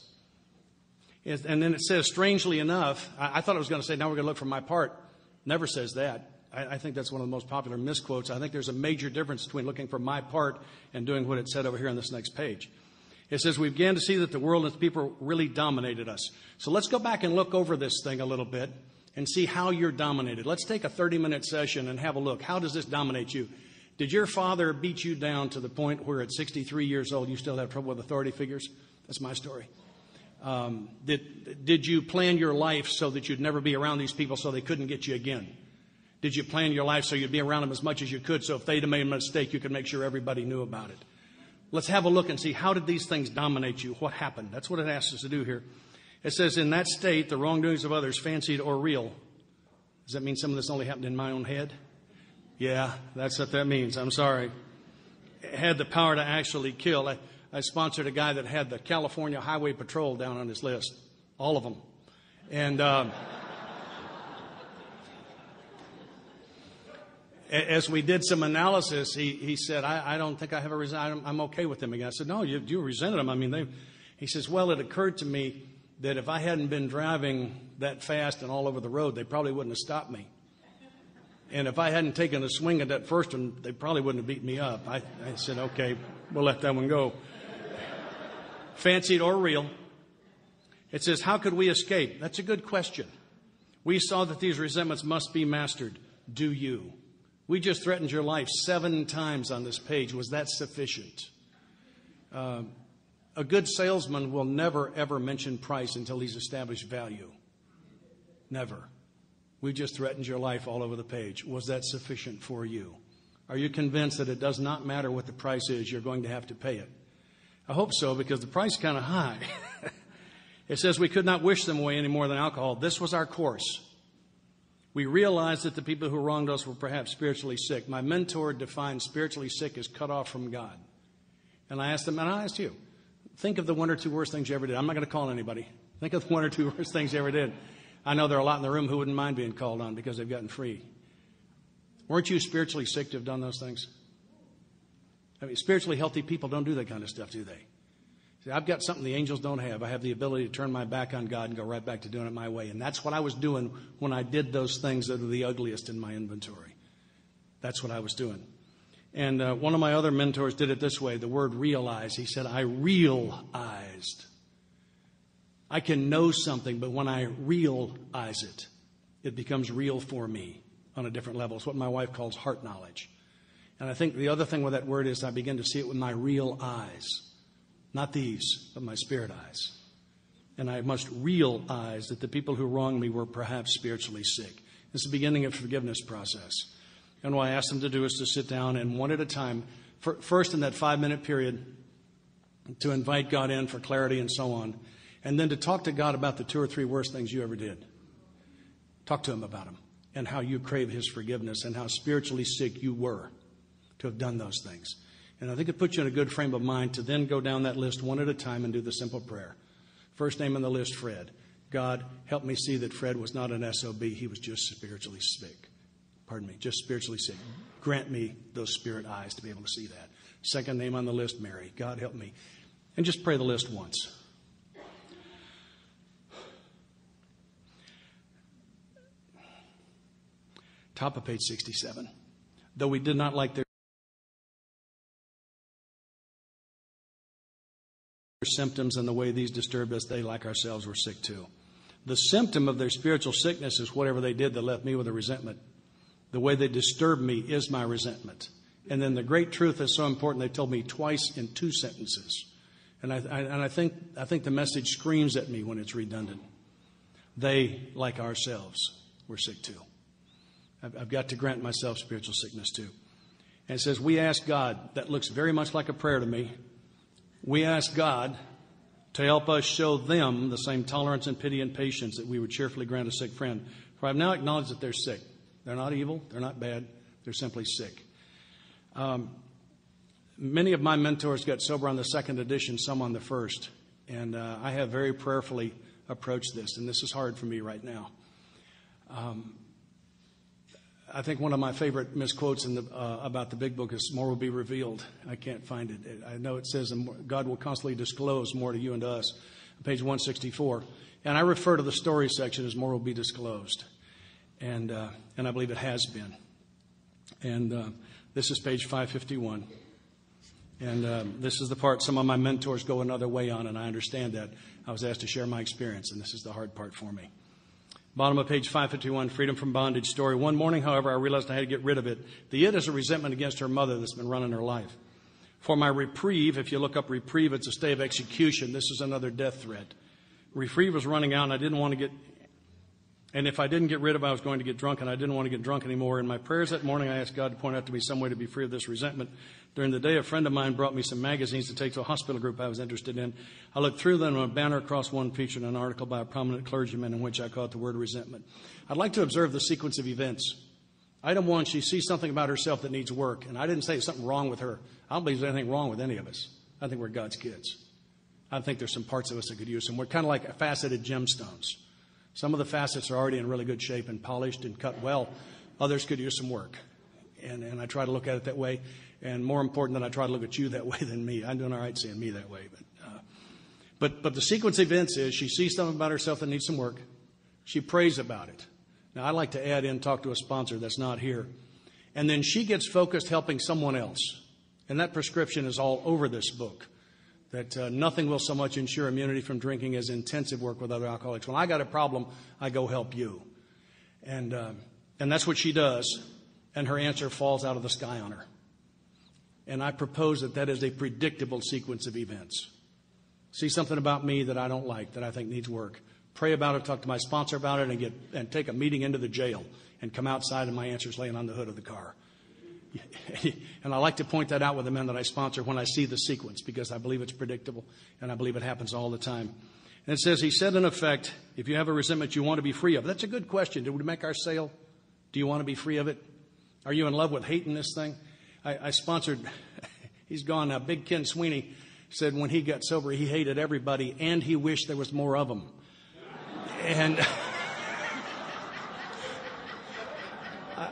And then it says, strangely enough, I thought it was going to say, now we're going to look for my part. Never says that. I think that's one of the most popular misquotes. I think there's a major difference between looking for my part and doing what it said over here on this next page. It says, we began to see that the world and its people really dominated us. So let's go back and look over this thing a little bit and see how you're dominated. Let's take a thirty-minute session and have a look. How does this dominate you? Did your father beat you down to the point where at sixty-three years old you still have trouble with authority figures? That's my story. Um, did, did you plan your life so that you'd never be around these people so they couldn't get you again? Did you plan your life so you'd be around them as much as you could so if they'd have made a mistake, you could make sure everybody knew about it? Let's have a look and see, how did these things dominate you? What happened? That's what it asks us to do here. It says, in that state, the wrongdoings of others, fancied or real. Does that mean some of this only happened in my own head? Yeah, that's what that means. I'm sorry. It had the power to actually kill. I, I sponsored a guy that had the California Highway Patrol down on his list. All of them. And uh, as we did some analysis, he, he said, I, I don't think I have a resent. I'm, I'm okay with them again. I said, no, you, you resented them. I mean, they. He says, well, it occurred to me that if I hadn't been driving that fast and all over the road, they probably wouldn't have stopped me. And if I hadn't taken a swing at that first one, they probably wouldn't have beat me up. I, I said, okay, we'll let that one go. Fancied or real. It says, how could we escape? That's a good question. We saw that these resentments must be mastered. Do you? We just threatened your life seven times on this page. Was that sufficient? Uh, a good salesman will never, ever mention price until he's established value. Never. We just threatened your life all over the page. Was that sufficient for you? Are you convinced that it does not matter what the price is, you're going to have to pay it? I hope so, because the price is kind of high. It says we could not wish them away any more than alcohol. This was our course. We realized that the people who wronged us were perhaps spiritually sick. My mentor defined spiritually sick as cut off from God. And I asked them, and I asked you, think of the one or two worst things you ever did. I'm not going to call anybody. Think of the one or two worst things you ever did. I know there are a lot in the room who wouldn't mind being called on because they've gotten free. Weren't you spiritually sick to have done those things? I mean, spiritually healthy people don't do that kind of stuff, do they? See, I've got something the angels don't have. I have the ability to turn my back on God and go right back to doing it my way. And that's what I was doing when I did those things that are the ugliest in my inventory. That's what I was doing. And uh, one of my other mentors did it this way, the word realize. He said, I realized. I can know something, but when I realize it, it becomes real for me on a different level. It's what my wife calls heart knowledge. And I think the other thing with that word is I begin to see it with my real eyes. Not these, but my spirit eyes. And I must realize that the people who wronged me were perhaps spiritually sick. It's the beginning of the forgiveness process. And what I asked them to do is to sit down and one at a time, for, first in that five-minute period, to invite God in for clarity and so on, and then to talk to God about the two or three worst things you ever did. Talk to Him about them and how you crave His forgiveness and how spiritually sick you were to have done those things. And I think it puts you in a good frame of mind to then go down that list one at a time and do the simple prayer. First name on the list, Fred. God, help me see that Fred was not an S O B. He was just spiritually sick. Pardon me, just spiritually sick. Grant me those spirit eyes to be able to see that. Second name on the list, Mary. God, help me. And just pray the list once. Top of page sixty-seven. Though we did not like their symptoms and the way these disturbed us, they, like ourselves, were sick too. The symptom of their spiritual sickness is whatever they did that left me with a resentment. The way they disturbed me is my resentment. And then the great truth is so important, they told me twice in two sentences. And I, I, and I think I think the message screams at me when it's redundant. They, like ourselves, were sick too. I've, I've got to grant myself spiritual sickness too. And it says, we ask God, that looks very much like a prayer to me. We ask God to help us show them the same tolerance and pity and patience that we would cheerfully grant a sick friend. For I've now acknowledged that they're sick. They're not evil. They're not bad. They're simply sick. Um, many of my mentors got sober on the second edition, some on the first. And uh, I have very prayerfully approached this, and this is hard for me right now. Um, I think one of my favorite misquotes in the, uh, about the big book is, more will be revealed. I can't find it. I know it says God will constantly disclose more to you and to us. Page one sixty-four. And I refer to the story section as more will be disclosed. And uh, and I believe it has been. And uh, this is page five fifty-one. And uh, this is the part some of my mentors go another way on, and I understand that. I was asked to share my experience, and this is the hard part for me. Bottom of page five fifty-one, freedom from bondage story. One morning, however, I realized I had to get rid of it. The it is a resentment against her mother that's been running her life. For my reprieve, if you look up reprieve, it's a stay of execution. This is another death threat. Reprieve was running out, and I didn't want to get, and if I didn't get rid of it, I was going to get drunk, and I didn't want to get drunk anymore. In my prayers that morning, I asked God to point out to me some way to be free of this resentment. During the day, a friend of mine brought me some magazines to take to a hospital group I was interested in. I looked through them, and a banner across one featured an article by a prominent clergyman in which I caught the word resentment. I'd like to observe the sequence of events. Item one, she sees something about herself that needs work. And I didn't say there's something wrong with her. I don't believe there's anything wrong with any of us. I think we're God's kids. I think there's some parts of us that could use some. We're kind of like faceted gemstones. Some of the facets are already in really good shape and polished and cut well. Others could use some work. And, and I try to look at it that way. And more important than I try to look at you that way than me. I'm doing all right seeing me that way. But, uh, but, but the sequence of events is she sees something about herself that needs some work. She prays about it. Now, I'd like to add in, talk to a sponsor that's not here. And then she gets focused helping someone else. And that prescription is all over this book. That uh, nothing will so much ensure immunity from drinking as intensive work with other alcoholics. When I got a problem, I go help you. And, uh, and that's what she does. And her answer falls out of the sky on her. And I propose that that is a predictable sequence of events. See something about me that I don't like, that I think needs work. Pray about it, talk to my sponsor about it, and get and take a meeting into the jail and come outside and my answer's laying on the hood of the car. And I like to point that out with the men that I sponsor when I see the sequence, because I believe it's predictable and I believe it happens all the time. And it says, he said in effect, if you have a resentment you want to be free of. That's a good question. Did we make our sale? Do you want to be free of it? Are you in love with hating this thing? I, I sponsored, he's gone now, Big Ken Sweeney said when he got sober he hated everybody and he wished there was more of them. And I,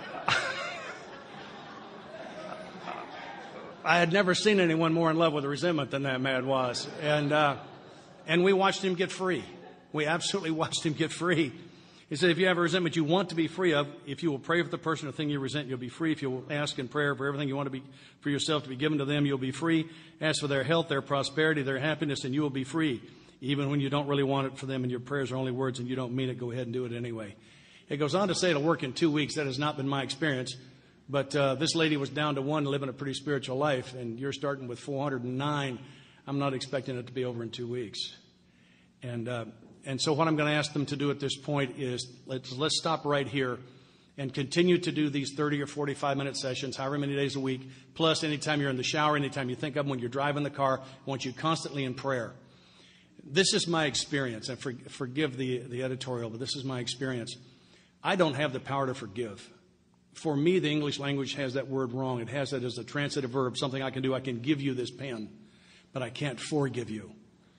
I had never seen anyone more in love with resentment than that man was. And, uh, and we watched him get free. We absolutely watched him get free. He said, if you have a resentment you want to be free of, if you will pray for the person or thing you resent, you'll be free. If you will ask in prayer for everything you want to be for yourself to be given to them, you'll be free. Ask for their health, their prosperity, their happiness, and you will be free. Even when you don't really want it for them and your prayers are only words and you don't mean it, go ahead and do it anyway. It goes on to say it'll work in two weeks. That has not been my experience. But uh, this lady was down to one, living a pretty spiritual life, and you're starting with four hundred nine. I'm not expecting it to be over in two weeks. And uh, and so what I'm going to ask them to do at this point is let's let's stop right here and continue to do these thirty or forty-five minute sessions, however many days a week, plus anytime you're in the shower, anytime you think of them when you're driving the car. I want you constantly in prayer. This is my experience, and for, forgive the, the editorial, but this is my experience. I don't have the power to forgive. For me, the English language has that word wrong. It has that as a transitive verb, something I can do. I can give you this pen, but I can't forgive you.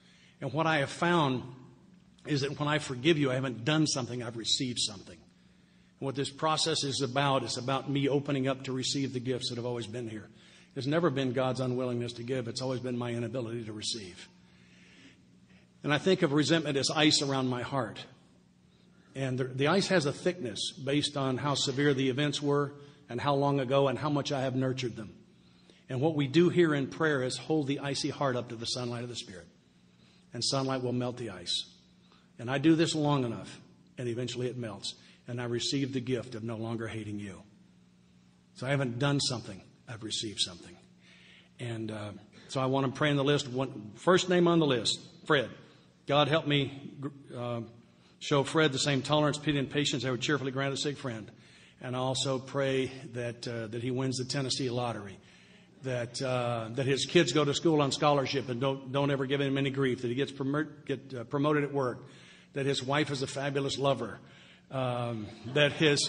And what I have found is that when I forgive you, I haven't done something, I've received something. And what this process is about is about me opening up to receive the gifts that have always been here. It's never been God's unwillingness to give. It's always been my inability to receive. And I think of resentment as ice around my heart. And the, the ice has a thickness based on how severe the events were and how long ago and how much I have nurtured them. And what we do here in prayer is hold the icy heart up to the sunlight of the Spirit. And sunlight will melt the ice. And I do this long enough, and eventually it melts. And I receive the gift of no longer hating you. So I haven't done something. I've received something. And uh, so I want to pray on the list. One, first name on the list, Fred. God, help me uh, show Fred the same tolerance, pity, and patience I would cheerfully grant a sick friend. And I also pray that uh, that he wins the Tennessee lottery. That uh, that his kids go to school on scholarship and don't don't ever give him any grief. That he gets promote, get uh, promoted at work. That his wife is a fabulous lover. Um, that his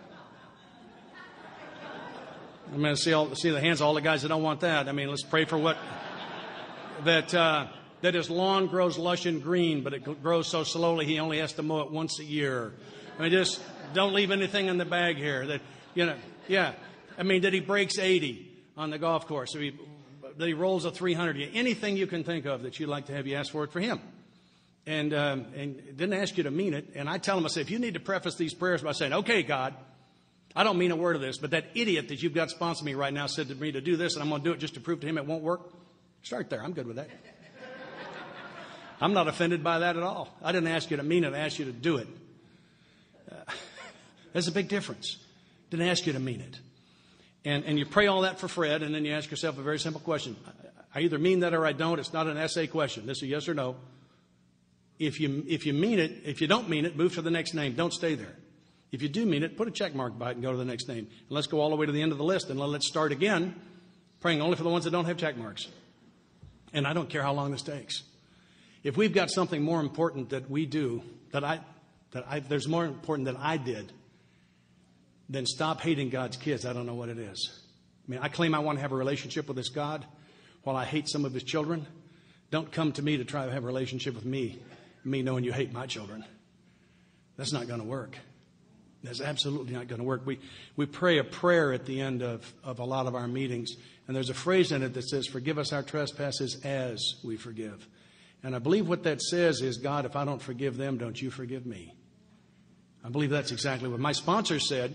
I'm going to see all see the hands of all the guys that don't want that. I mean, let's pray for what that uh, that his lawn grows lush and green, but it grows so slowly he only has to mow it once a year. I mean, just don't leave anything in the bag here. That you know, yeah. I mean, that he breaks eighty on the golf course. So he, that he rolls a three hundred. Anything you can think of that you'd like to have, you ask for it for him. And um, and didn't ask you to mean it. And I tell him, I say, if you need to preface these prayers by saying, okay, God, I don't mean a word of this, but that idiot that you've got sponsoring me right now said to me to do this, and I'm going to do it just to prove to him it won't work. Start there. I'm good with that. I'm not offended by that at all. I didn't ask you to mean it. I asked you to do it. Uh, there's a big difference. Didn't ask you to mean it. And, and you pray all that for Fred, and then you ask yourself a very simple question. I either mean that or I don't. It's not an essay question. This is a yes or no. If you, if you mean it, if you don't mean it, move to the next name. Don't stay there. If you do mean it, put a check mark by it and go to the next name. And let's go all the way to the end of the list, and let's start again, praying only for the ones that don't have check marks. And I don't care how long this takes. If we've got something more important that we do, that I, that I, there's more important that I did, then stop hating God's kids. I don't know what it is. I mean, I claim I want to have a relationship with this God while I hate some of his children. Don't come to me to try to have a relationship with me, me knowing you hate my children. That's not going to work. That's absolutely not going to work. We we pray a prayer at the end of, of a lot of our meetings, and there's a phrase in it that says, forgive us our trespasses as we forgive. And I believe what that says is, God, if I don't forgive them, don't you forgive me. I believe that's exactly what my sponsor said.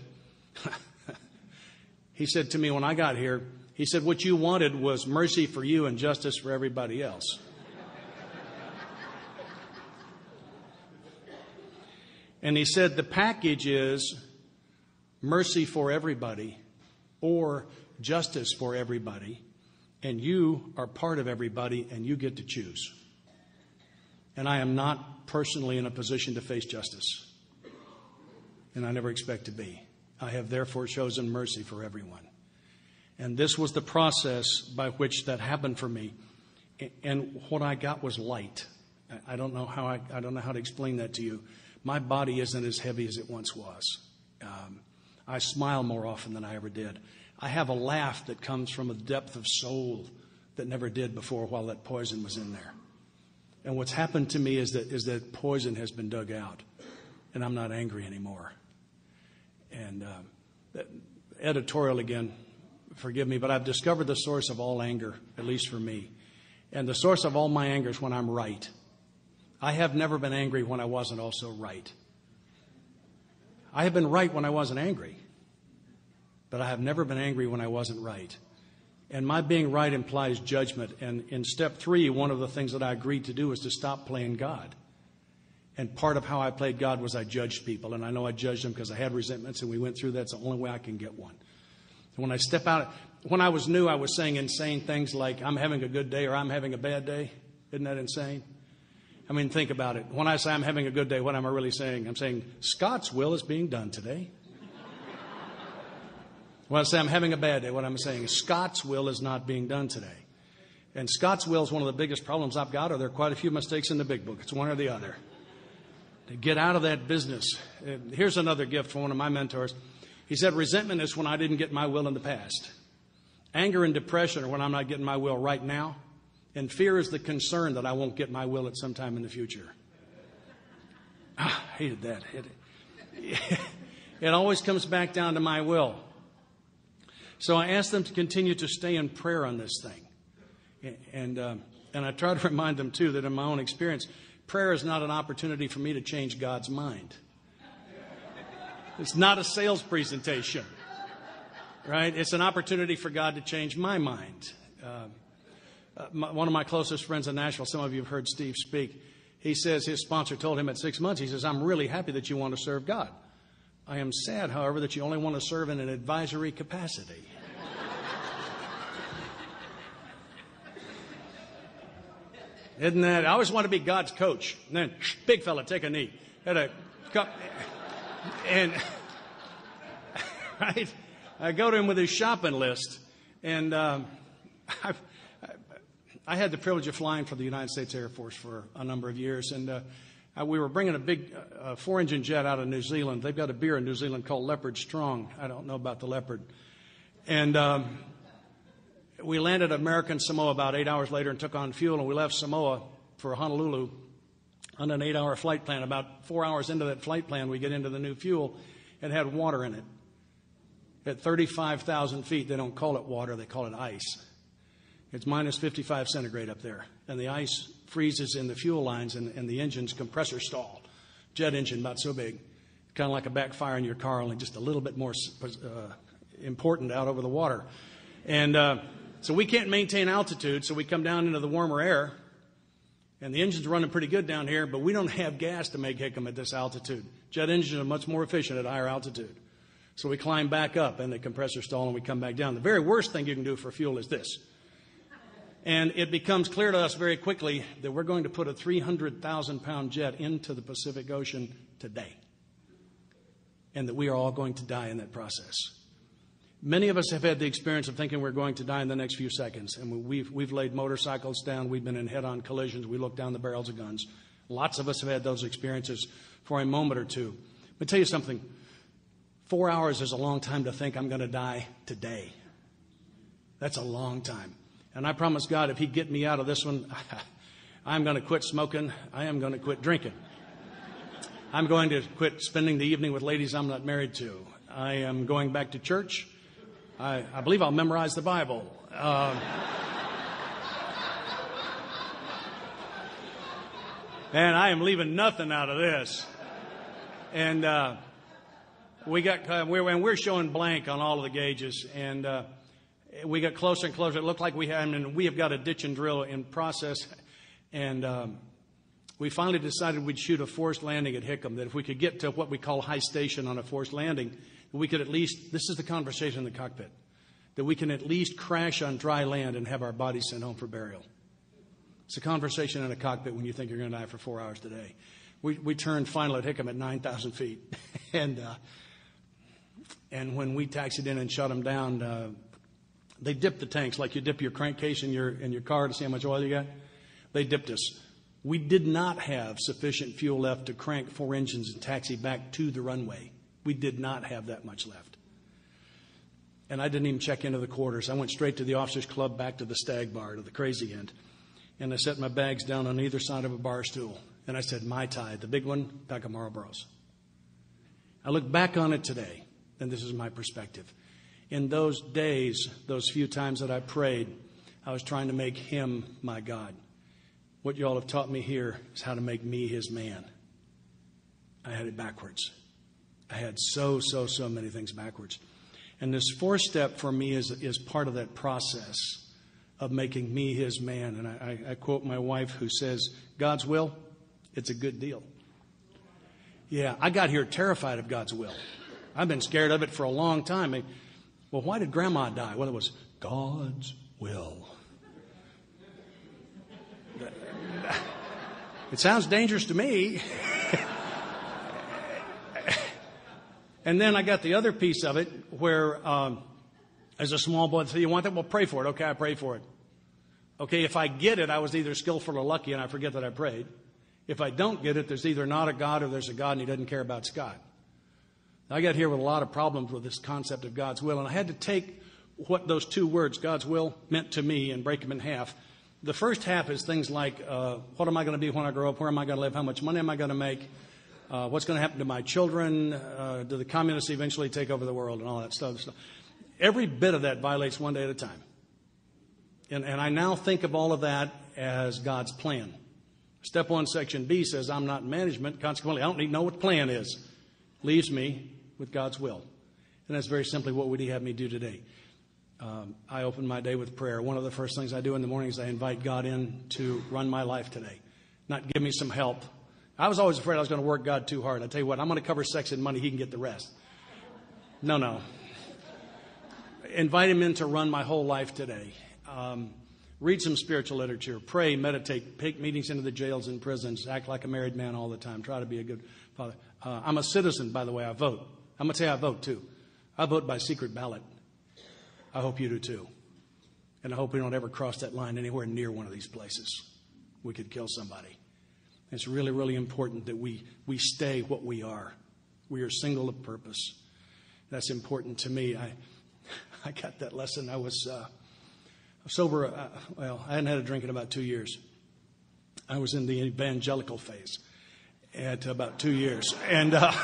He said to me when I got here, he said, what you wanted was mercy for you and justice for everybody else. And he said the package is mercy for everybody or justice for everybody, and you are part of everybody, and you get to choose. And I am not personally in a position to face justice, and I never expect to be. I have therefore chosen mercy for everyone. And this was the process by which that happened for me. And what I got was light. I don't know how I, I don't know how to explain that to you. My body isn't as heavy as it once was. Um, I smile more often than I ever did. I have a laugh that comes from a depth of soul that never did before while that poison was in there. And what's happened to me is that is that poison has been dug out, and I'm not angry anymore. And uh, editorial again, forgive me, but I've discovered the source of all anger, at least for me. And the source of all my anger is when I'm right. I have never been angry when I wasn't also right. I have been right when I wasn't angry, but I have never been angry when I wasn't right. And my being right implies judgment. And in step three, one of the things that I agreed to do was to stop playing God. And part of how I played God was I judged people. And I know I judged them because I had resentments, and we went through that. It's the only way I can get one. When I step out, when I was new, I was saying insane things like, I'm having a good day or I'm having a bad day. Isn't that insane? I mean, think about it. When I say I'm having a good day, what am I really saying? I'm saying Scott's will is being done today. When I say I'm having a bad day, what I'm saying is Scott's will is not being done today. And Scott's will is one of the biggest problems I've got, or there are quite a few mistakes in the big book. It's one or the other. To get out of that business. Here's another gift from one of my mentors. He said, resentment is when I didn't get my will in the past. Anger and depression are when I'm not getting my will right now. And fear is the concern that I won't get my will at some time in the future. Ah, I hated that. It, it always comes back down to my will. So I asked them to continue to stay in prayer on this thing. And, uh, and I try to remind them, too, that in my own experience, prayer is not an opportunity for me to change God's mind. It's not a sales presentation, right? It's an opportunity for God to change my mind. Uh, uh, my, one of my closest friends in Nashville, some of you have heard Steve speak. He says his sponsor told him at six months, he says, I'm really happy that you want to serve God. I am sad, however, that you only want to serve in an advisory capacity. Isn't that? I always want to be God's coach. And then, big fella, take a knee. Had a cup. And, right? I go to him with his shopping list. And um, I've, I had the privilege of flying for the United States Air Force for a number of years. And uh, we were bringing a big uh, four-engine jet out of New Zealand. They've got a beer in New Zealand called Leopard Strong. I don't know about the Leopard. And um, we landed at American Samoa about eight hours later and took on fuel. And we left Samoa for Honolulu on an eight-hour flight plan. About four hours into that flight plan, we get into the new fuel. It had water in it. At thirty-five thousand feet, they don't call it water, they call it ice. It's minus fifty-five centigrade up there. And the ice freezes in the fuel lines, and, and the engine's compressor stall. Jet engine about so big. Kind of like a backfire in your car, only just a little bit more uh, important out over the water. And uh, so we can't maintain altitude, so we come down into the warmer air. And the engine's running pretty good down here, but we don't have gas to make Hickam at this altitude. Jet engines are much more efficient at higher altitude. So we climb back up, and the compressor stall, and we come back down. The very worst thing you can do for fuel is this. And it becomes clear to us very quickly that we're going to put a three hundred thousand pound jet into the Pacific Ocean today. And that we are all going to die in that process. Many of us have had the experience of thinking we're going to die in the next few seconds. And we've, we've laid motorcycles down. We've been in head-on collisions. We look down the barrels of guns. Lots of us have had those experiences for a moment or two. Let me tell you something. Four hours is a long time to think I'm going to die today. That's a long time. And I promise God, if He'd get me out of this one, I'm going to quit smoking. I am going to quit drinking. I'm going to quit spending the evening with ladies I'm not married to. I am going back to church. I, I believe I'll memorize the Bible. Uh, and I am leaving nothing out of this. And uh, we got, uh, we're, and we're showing blank on all of the gauges. And uh, we got closer and closer. It looked like we had, I mean, we have got a ditch and drill in process. And um, we finally decided we'd shoot a forced landing at Hickam, that if we could get to what we call high station on a forced landing, we could at least, this is the conversation in the cockpit, that we can at least crash on dry land and have our bodies sent home for burial. It's a conversation in a cockpit when you think you're going to die for four hours today. We, we turned final at Hickam at nine thousand feet. and uh, and when we taxied in and shut them down, uh, they dipped the tanks like you dip your crankcase in your, in your car to see how much oil you got. They dipped us. We did not have sufficient fuel left to crank four engines and taxi back to the runway. We did not have that much left. And I didn't even check into the quarters. I went straight to the officers' club, back to the stag bar, to the crazy end. And I set my bags down on either side of a bar stool. And I said, Mai Tai, the big one, pack of Marlboros. I look back on it today, and this is my perspective. In those days, those few times that I prayed, I was trying to make Him my God. What you all have taught me here is how to make me His man. I had it backwards. I had so, so, so many things backwards. And this fourth step for me is, is part of that process of making me His man. And I, I, I quote my wife who says, God's will, it's a good deal. Yeah, I got here terrified of God's will. I've been scared of it for a long time. I, well, why did Grandma die? Well, it was God's will. It sounds dangerous to me. And then I got the other piece of it where, um, as a small boy, so you want that? Well, pray for it. Okay, I pray for it. Okay, if I get it, I was either skillful or lucky, and I forget that I prayed. If I don't get it, there's either not a God or there's a God, and He doesn't care about Scott. I got here with a lot of problems with this concept of God's will, and I had to take what those two words, God's will, meant to me and break them in half The first half is things like, uh, what am I going to be when I grow up? Where am I going to live? How much money am I going to make? Uh, what's going to happen to my children? Uh, do the communists eventually take over the world and all that stuff? Every bit of that violates one day at a time. And, and I now think of all of that as God's plan. Step one, section B says, I'm not in management. Consequently, I don't need to know what the plan is. Leaves me with God's will. And that's very simply what would he have me do today. Um, I open my day with prayer. One of the first things I do in the morning is I invite God in to run my life today, not give me some help. I was always afraid I was going to work God too hard. I tell you what, I'm going to cover sex and money. He can get the rest. No, no. Invite him in to run my whole life today. Um, read some spiritual literature. Pray, meditate, take meetings into the jails and prisons. Act like a married man all the time. Try to be a good father. Uh, I'm a citizen, by the way. I vote. I'm going to tell you I vote, too. I vote by secret ballot. I hope you do, too. And I hope we don't ever cross that line anywhere near one of these places. We could kill somebody. It's really, really important that we, we stay what we are. We are single of purpose. That's important to me. I I got that lesson. I was uh, sober. Uh, well, I hadn't had a drink in about two years. I was in the evangelical phase at about two years. And uh,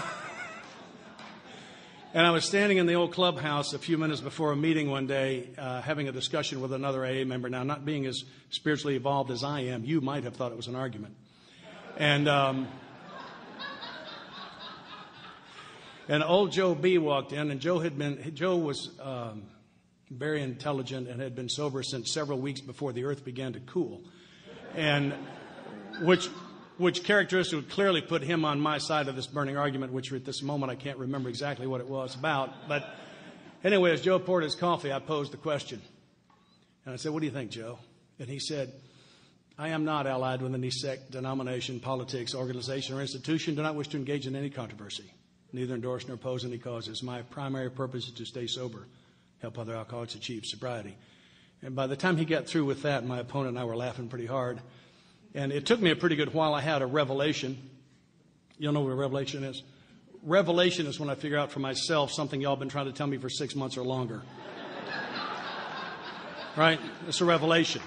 and I was standing in the old clubhouse a few minutes before a meeting one day, uh, having a discussion with another A A member. Now, not being as spiritually evolved as I am, you might have thought it was an argument. And um, and old Joe B walked in, and Joe had been Joe was um, very intelligent and had been sober since several weeks before the earth began to cool, and which which characteristic would clearly put him on my side of this burning argument, which at this moment I can't remember exactly what it was about. But anyway, as Joe poured his coffee, I posed the question, and I said, "What do you think, Joe?" And he said, I am not allied with any sect, denomination, politics, organization, or institution. Do not wish to engage in any controversy. Neither endorse nor oppose any causes. My primary purpose is to stay sober, help other alcoholics achieve sobriety. And by the time he got through with that, my opponent and I were laughing pretty hard. And it took me a pretty good while. I had a revelation. You'll know what a revelation is? Revelation is when I figure out for myself something y'all been trying to tell me for six months or longer. Right? It's a revelation.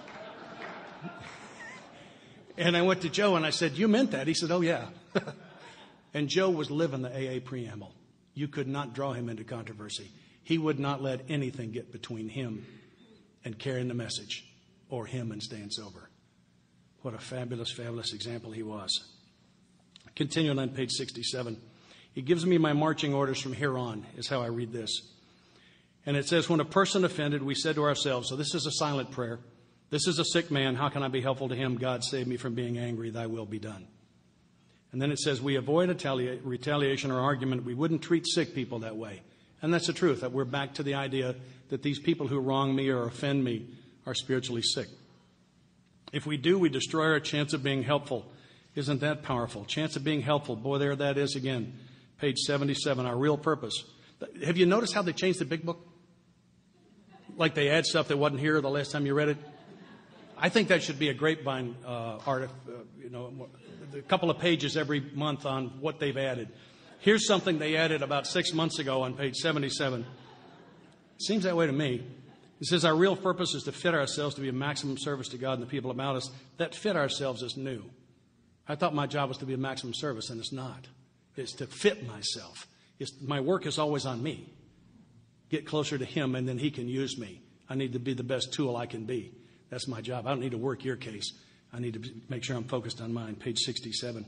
And I went to Joe and I said, you meant that? He said, oh, yeah. And Joe was living the A A preamble. You could not draw him into controversy. He would not let anything get between him and carrying the message or him and staying sober. What a fabulous, fabulous example he was. Continuing on page sixty-seven. He gives me my marching orders from here on, is how I read this. And it says, when a person offended, we said to ourselves, so this is a silent prayer. This is a sick man. How can I be helpful to him? God, save me from being angry. Thy will be done. And then it says, we avoid retali- retaliation or argument. We wouldn't treat sick people that way. And that's the truth, that we're back to the idea that these people who wrong me or offend me are spiritually sick. If we do, we destroy our chance of being helpful. Isn't that powerful? Chance of being helpful. Boy, there that is again. Page seventy-seven, our real purpose. Have you noticed how they changed the big book? Like they add stuff that wasn't here the last time you read it? I think that should be a grapevine uh, art, uh, you know, a couple of pages every month on what they've added. Here's something they added about six months ago on page seventy-seven. Seems that way to me. It says our real purpose is to fit ourselves to be a maximum service to God and the people about us. That fit ourselves is new. I thought my job was to be a maximum service, and it's not. It's to fit myself. It's, my work is always on me. Get closer to Him, and then He can use me. I need to be the best tool I can be. That's my job. I don't need to work your case. I need to make sure I'm focused on mine. Page sixty-seven.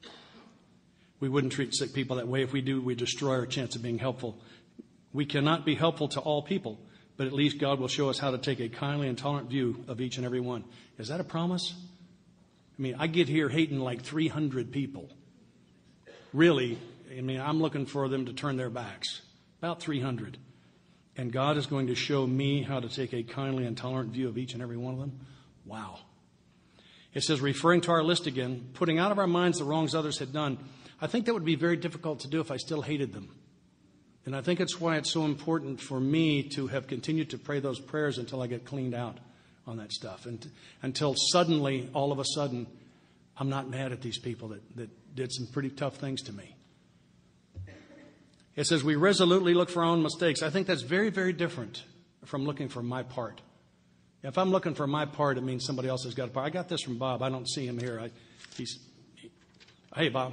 We wouldn't treat sick people that way. If we do, we destroy our chance of being helpful. We cannot be helpful to all people, but at least God will show us how to take a kindly and tolerant view of each and every one. Is that a promise? I mean, I get here hating like three hundred people. Really, I mean, I'm looking for them to turn their backs. About three hundred. And God is going to show me how to take a kindly and tolerant view of each and every one of them. Wow. It says, referring to our list again, putting out of our minds the wrongs others had done. I think that would be very difficult to do if I still hated them. And I think it's why it's so important for me to have continued to pray those prayers until I get cleaned out on that stuff. And until suddenly, all of a sudden, I'm not mad at these people that, that did some pretty tough things to me. It says we resolutely look for our own mistakes. I think that's very, very different from looking for my part. If I'm looking for my part, it means somebody else has got a part. I got this from Bob. I don't see him here. I, he's, he, hey, Bob.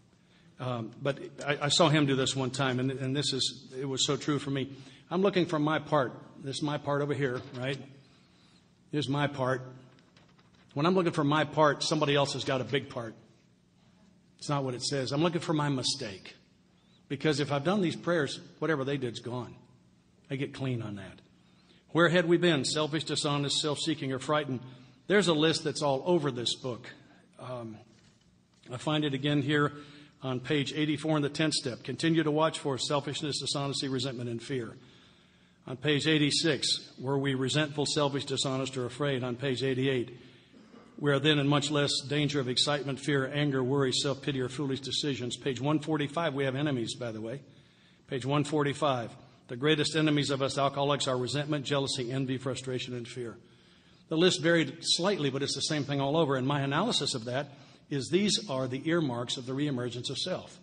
Um, but I, I saw him do this one time, and, and this is, it was so true for me. I'm looking for my part. This is my part over here, right? Here's my part. When I'm looking for my part, somebody else has got a big part. It's not what it says. I'm looking for my mistake. Because if I've done these prayers, whatever they did's gone. I get clean on that. Where had we been? Selfish, dishonest, self-seeking, or frightened? There's a list that's all over this book. Um, I find it again here on page eighty-four in the tenth step. Continue to watch for selfishness, dishonesty, resentment, and fear. On page eighty-six, were we resentful, selfish, dishonest, or afraid? On page eighty-eight, we are then in much less danger of excitement, fear, anger, worry, self-pity, or foolish decisions. Page one forty-five, we have enemies, by the way. Page one forty-five, the greatest enemies of us alcoholics are resentment, jealousy, envy, frustration, and fear. The list varied slightly, but it's the same thing all over. And my analysis of that is these are the earmarks of the reemergence of self.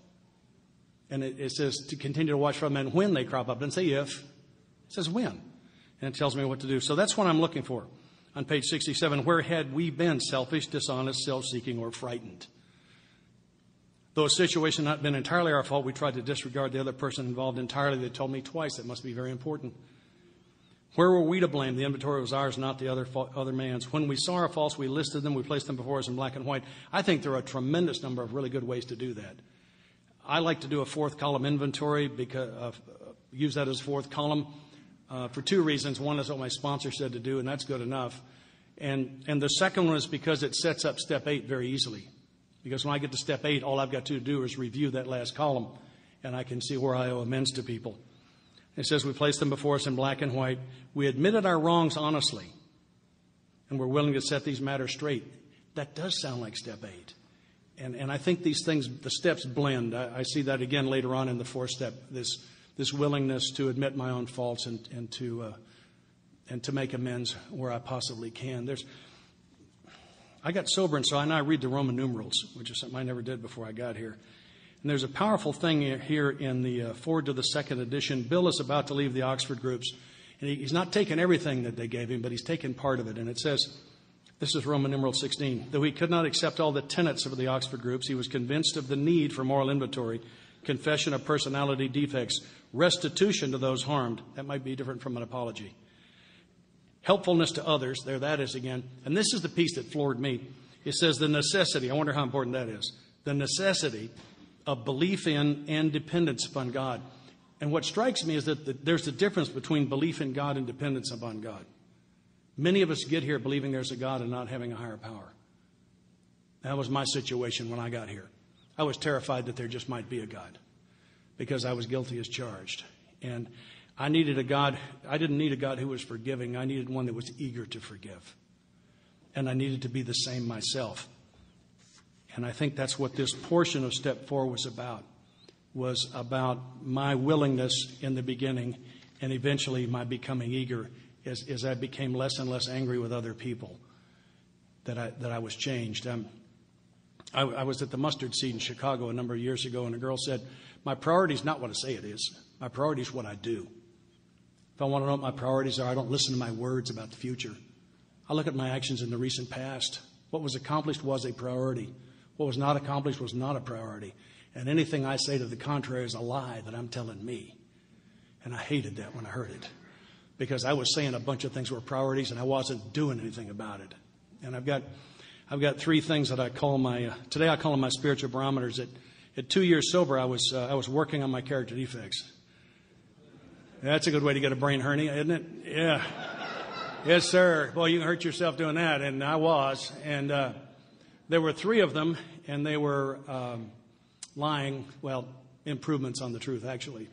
And it, it says to continue to watch for them and when they crop up. It doesn't say if. It says when. And it tells me what to do. So that's what I'm looking for. On page sixty-seven, where had we been selfish, dishonest, self-seeking, or frightened? Though a situation not been entirely our fault, we tried to disregard the other person involved entirely. They told me twice. That must be very important. Where were we to blame? The inventory was ours, not the other other man's. When we saw our faults, we listed them. We placed them before us in black and white. I think there are a tremendous number of really good ways to do that. I like to do a fourth column inventory, because uh, use that as fourth column uh, for two reasons. One is what my sponsor said to do, and that's good enough. And and the second one is because it sets up step eight very easily. Because when I get to step eight, all I've got to do is review that last column, and I can see where I owe amends to people. It says we placed them before us in black and white. We admitted our wrongs honestly, and we're willing to set these matters straight. That does sound like step eight. And and I think these things, the steps blend. I, I see that again later on in the fourth step, this this willingness to admit my own faults and, and to uh, and to make amends where I possibly can. There's I got sober, and so I now read the Roman numerals, which is something I never did before I got here. And there's a powerful thing here in the uh, forward to the second edition. Bill is about to leave the Oxford groups, and he, he's not taken everything that they gave him, but he's taken part of it. And it says, this is Roman numeral sixteen, though he could not accept all the tenets of the Oxford groups, he was convinced of the need for moral inventory, confession of personality defects, restitution to those harmed. That might be different from an apology. Helpfulness to others, there that is again. And this is the piece that floored me. It says the necessity, I wonder how important that is, the necessity of belief in and dependence upon God. And what strikes me is that the, there's a difference between belief in God and dependence upon God. Many of us get here believing there's a God and not having a higher power. That was my situation when I got here. I was terrified that there just might be a God because I was guilty as charged. And I needed a God, I didn't need a God who was forgiving. I needed one that was eager to forgive. And I needed to be the same myself. And I think that's what this portion of step four was about, was about my willingness in the beginning and eventually my becoming eager as, as I became less and less angry with other people, that I, that I was changed. Um, I, I was at the Mustard Seed in Chicago a number of years ago, and a girl said, my priority is not what I say it is. My priority is what I do. If I want to know what my priorities are, I don't listen to my words about the future. I look at my actions in the recent past. What was accomplished was a priority. What was not accomplished was not a priority. And anything I say to the contrary is a lie that I'm telling me. And I hated that when I heard it, because I was saying a bunch of things were priorities and I wasn't doing anything about it. And I've got I've got three things that I call my, uh, today I call them my spiritual barometers. At, at two years sober, I was uh, I was working on my character defects. That's a good way to get a brain hernia, isn't it? Yeah. Yes, sir. Boy, you can hurt yourself doing that. And I was. And uh, there were three of them, and they were um, lying, well, improvements on the truth, actually.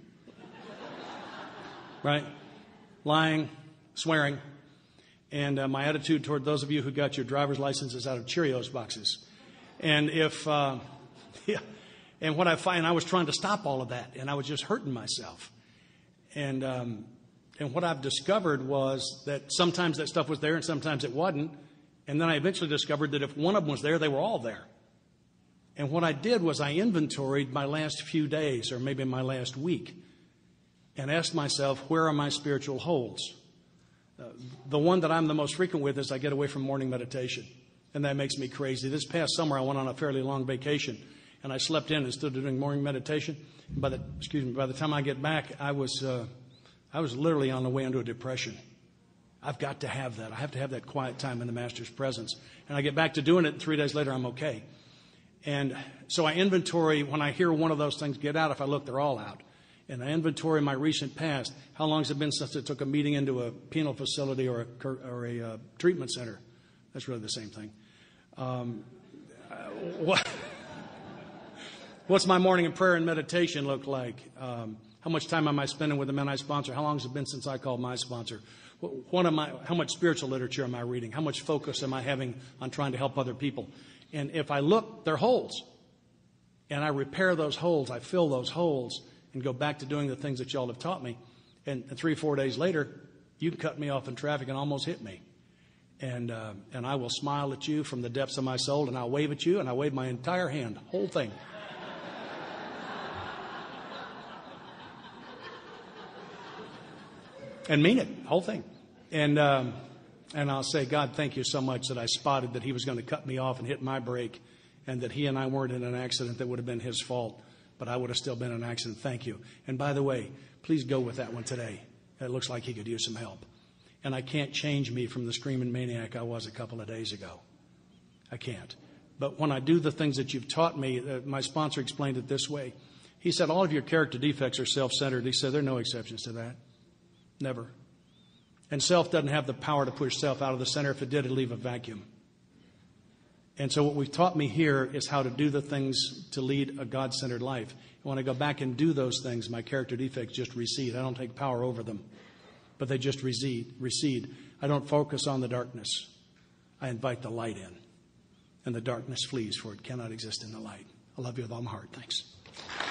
Right? Lying, swearing, and uh, my attitude toward those of you who got your driver's licenses out of Cheerios boxes. And if, uh, yeah, and what I find, I was trying to stop all of that, and I was just hurting myself. And um, and what I've discovered was that sometimes that stuff was there and sometimes it wasn't. And then I eventually discovered that if one of them was there, they were all there. And what I did was I inventoried my last few days, or maybe my last week, and asked myself, where are my spiritual holes? Uh, the one that I'm the most frequent with is I get away from morning meditation, and that makes me crazy. This past summer, I went on a fairly long vacation, and I slept in instead of doing morning meditation. By the excuse me, by the time I get back, I was uh, I was literally on the way into a depression. I've got to have that. I have to have that quiet time in the Master's presence. And I get back to doing it, and three days later, I'm okay. And so I inventory, when I hear one of those things get out, if I look, they're all out. And I inventory my recent past. How long has it been since I took a meeting into a penal facility or a, or a uh, treatment center? That's really the same thing. Um, uh, what, what's my morning of prayer and meditation look like? Um, how much time am I spending with the men I sponsor? How long has it been since I called my sponsor? What am I, how much spiritual literature am I reading? How much focus am I having on trying to help other people? And if I look, they're holes. And I repair those holes. I fill those holes and go back to doing the things that y'all have taught me. And three, four days later, you cut me off in traffic and almost hit me. And uh, and I will smile at you from the depths of my soul, and I'll wave at you, and I'll wave my entire hand, whole thing. And mean it, whole thing. And um, and I'll say, God, thank you so much that I spotted that he was going to cut me off and hit my brake, and that he and I weren't in an accident that would have been his fault, but I would have still been in an accident. Thank you. And by the way, please go with that one today. It looks like he could use some help. And I can't change me from the screaming maniac I was a couple of days ago. I can't. But when I do the things that you've taught me, uh, my sponsor explained it this way. He said, all of your character defects are self-centered. He said, there are no exceptions to that. Never. And self doesn't have the power to push self out of the center. If it did, it'd leave a vacuum. And so what we've taught me here is how to do the things to lead a God-centered life. And when I go back and do those things, my character defects just recede. I don't take power over them, but they just recede. recede. I don't focus on the darkness. I invite the light in. And the darkness flees, for it cannot exist in the light. I love you with all my heart. Thanks.